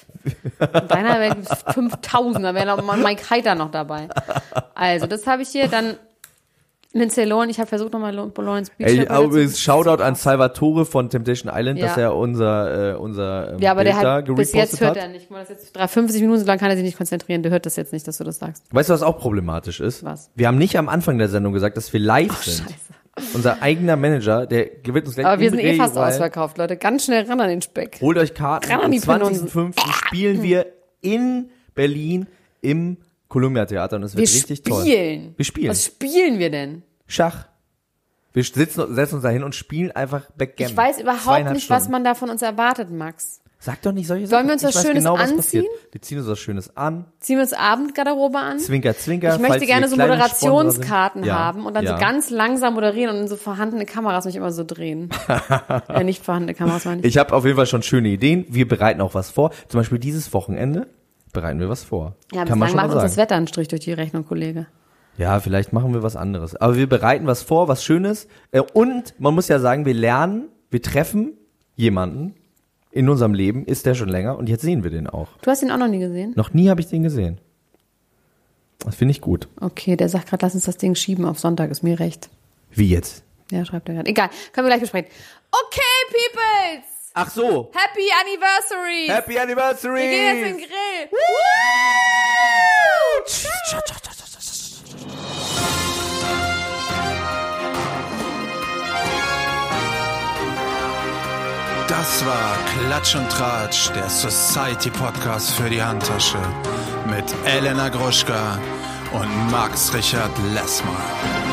In deiner Welt gibt es fünftausend, da wäre noch mal Mike Heiter noch dabei. Also, das habe ich hier, dann Lindsay Lohan, ich habe versucht nochmal Lawrence Beach. Ey, aber übrigens Shoutout an Salvatore von Temptation Island, Ja. dass er unser, äh, unser ähm, Ja, aber Bild der da hat, bis gerepostet jetzt hört hat. er nicht. Guck mal, das jetzt drei, fünfzig Minuten so lang kann er sich nicht konzentrieren. Der hört das jetzt nicht, dass du das sagst. Weißt du, was auch problematisch ist? Was? Wir haben nicht am Anfang der Sendung gesagt, dass wir live sind. Scheiße. Unser eigener Manager, der wird uns gleich Aber wir im sind eh fast Regelfall- ausverkauft, Leute. Ganz schnell ran an den Speck. Holt euch Karten. Ran an Am die Penunsen. zwanzigsten fünften spielen wir in Berlin im Columbia Theater und es Wir wird richtig toll. spielen. Wir spielen. Was spielen wir denn? Schach. Wir sitzen, setzen uns da hin und spielen einfach Backgammon. Ich weiß überhaupt Zweieinhalb nicht, was Stunden. man da von uns erwartet, Max. Sag doch nicht solche Sollen Sachen. wir uns Ich was weiß Schönes genau, was anziehen? passiert. Wir ziehen uns was Schönes an. Ziehen wir uns Abendgarderobe an? Zwinker, zwinker. Ich möchte falls gerne ihr so kleine Moderationskarten Sponsoren sind. Ja, haben und dann ja. so ganz langsam moderieren und in so vorhandene Kameras mich immer so drehen. äh, nicht vorhandene Kameras, meine ich. Ich habe auf jeden Fall schon schöne Ideen. Wir bereiten auch was vor. Zum Beispiel dieses Wochenende bereiten wir was vor. Ja, Kann man bislang schon macht mal uns das sagen. Wetter einen Strich durch die Rechnung, Kollege. Ja, vielleicht machen wir was anderes. Aber wir bereiten was vor, was Schönes. Äh, Und man muss ja sagen, wir lernen, wir treffen jemanden in unserem Leben. Ist der schon länger und jetzt sehen wir den auch. Du hast ihn auch noch nie gesehen? Noch nie habe ich den gesehen. Das finde ich gut. Okay, der sagt gerade, lass uns das Ding schieben auf Sonntag, ist mir recht. Wie jetzt? Ja, schreibt er gerade. Egal, können wir gleich besprechen. Okay, Peoples! Ach so. Happy Anniversary! Happy Anniversary! Wir gehen jetzt in den Grill! Das war Klatsch und Tratsch, der Society Podcast für die Handtasche mit Elena Gruschka und Max Richard Lessmann.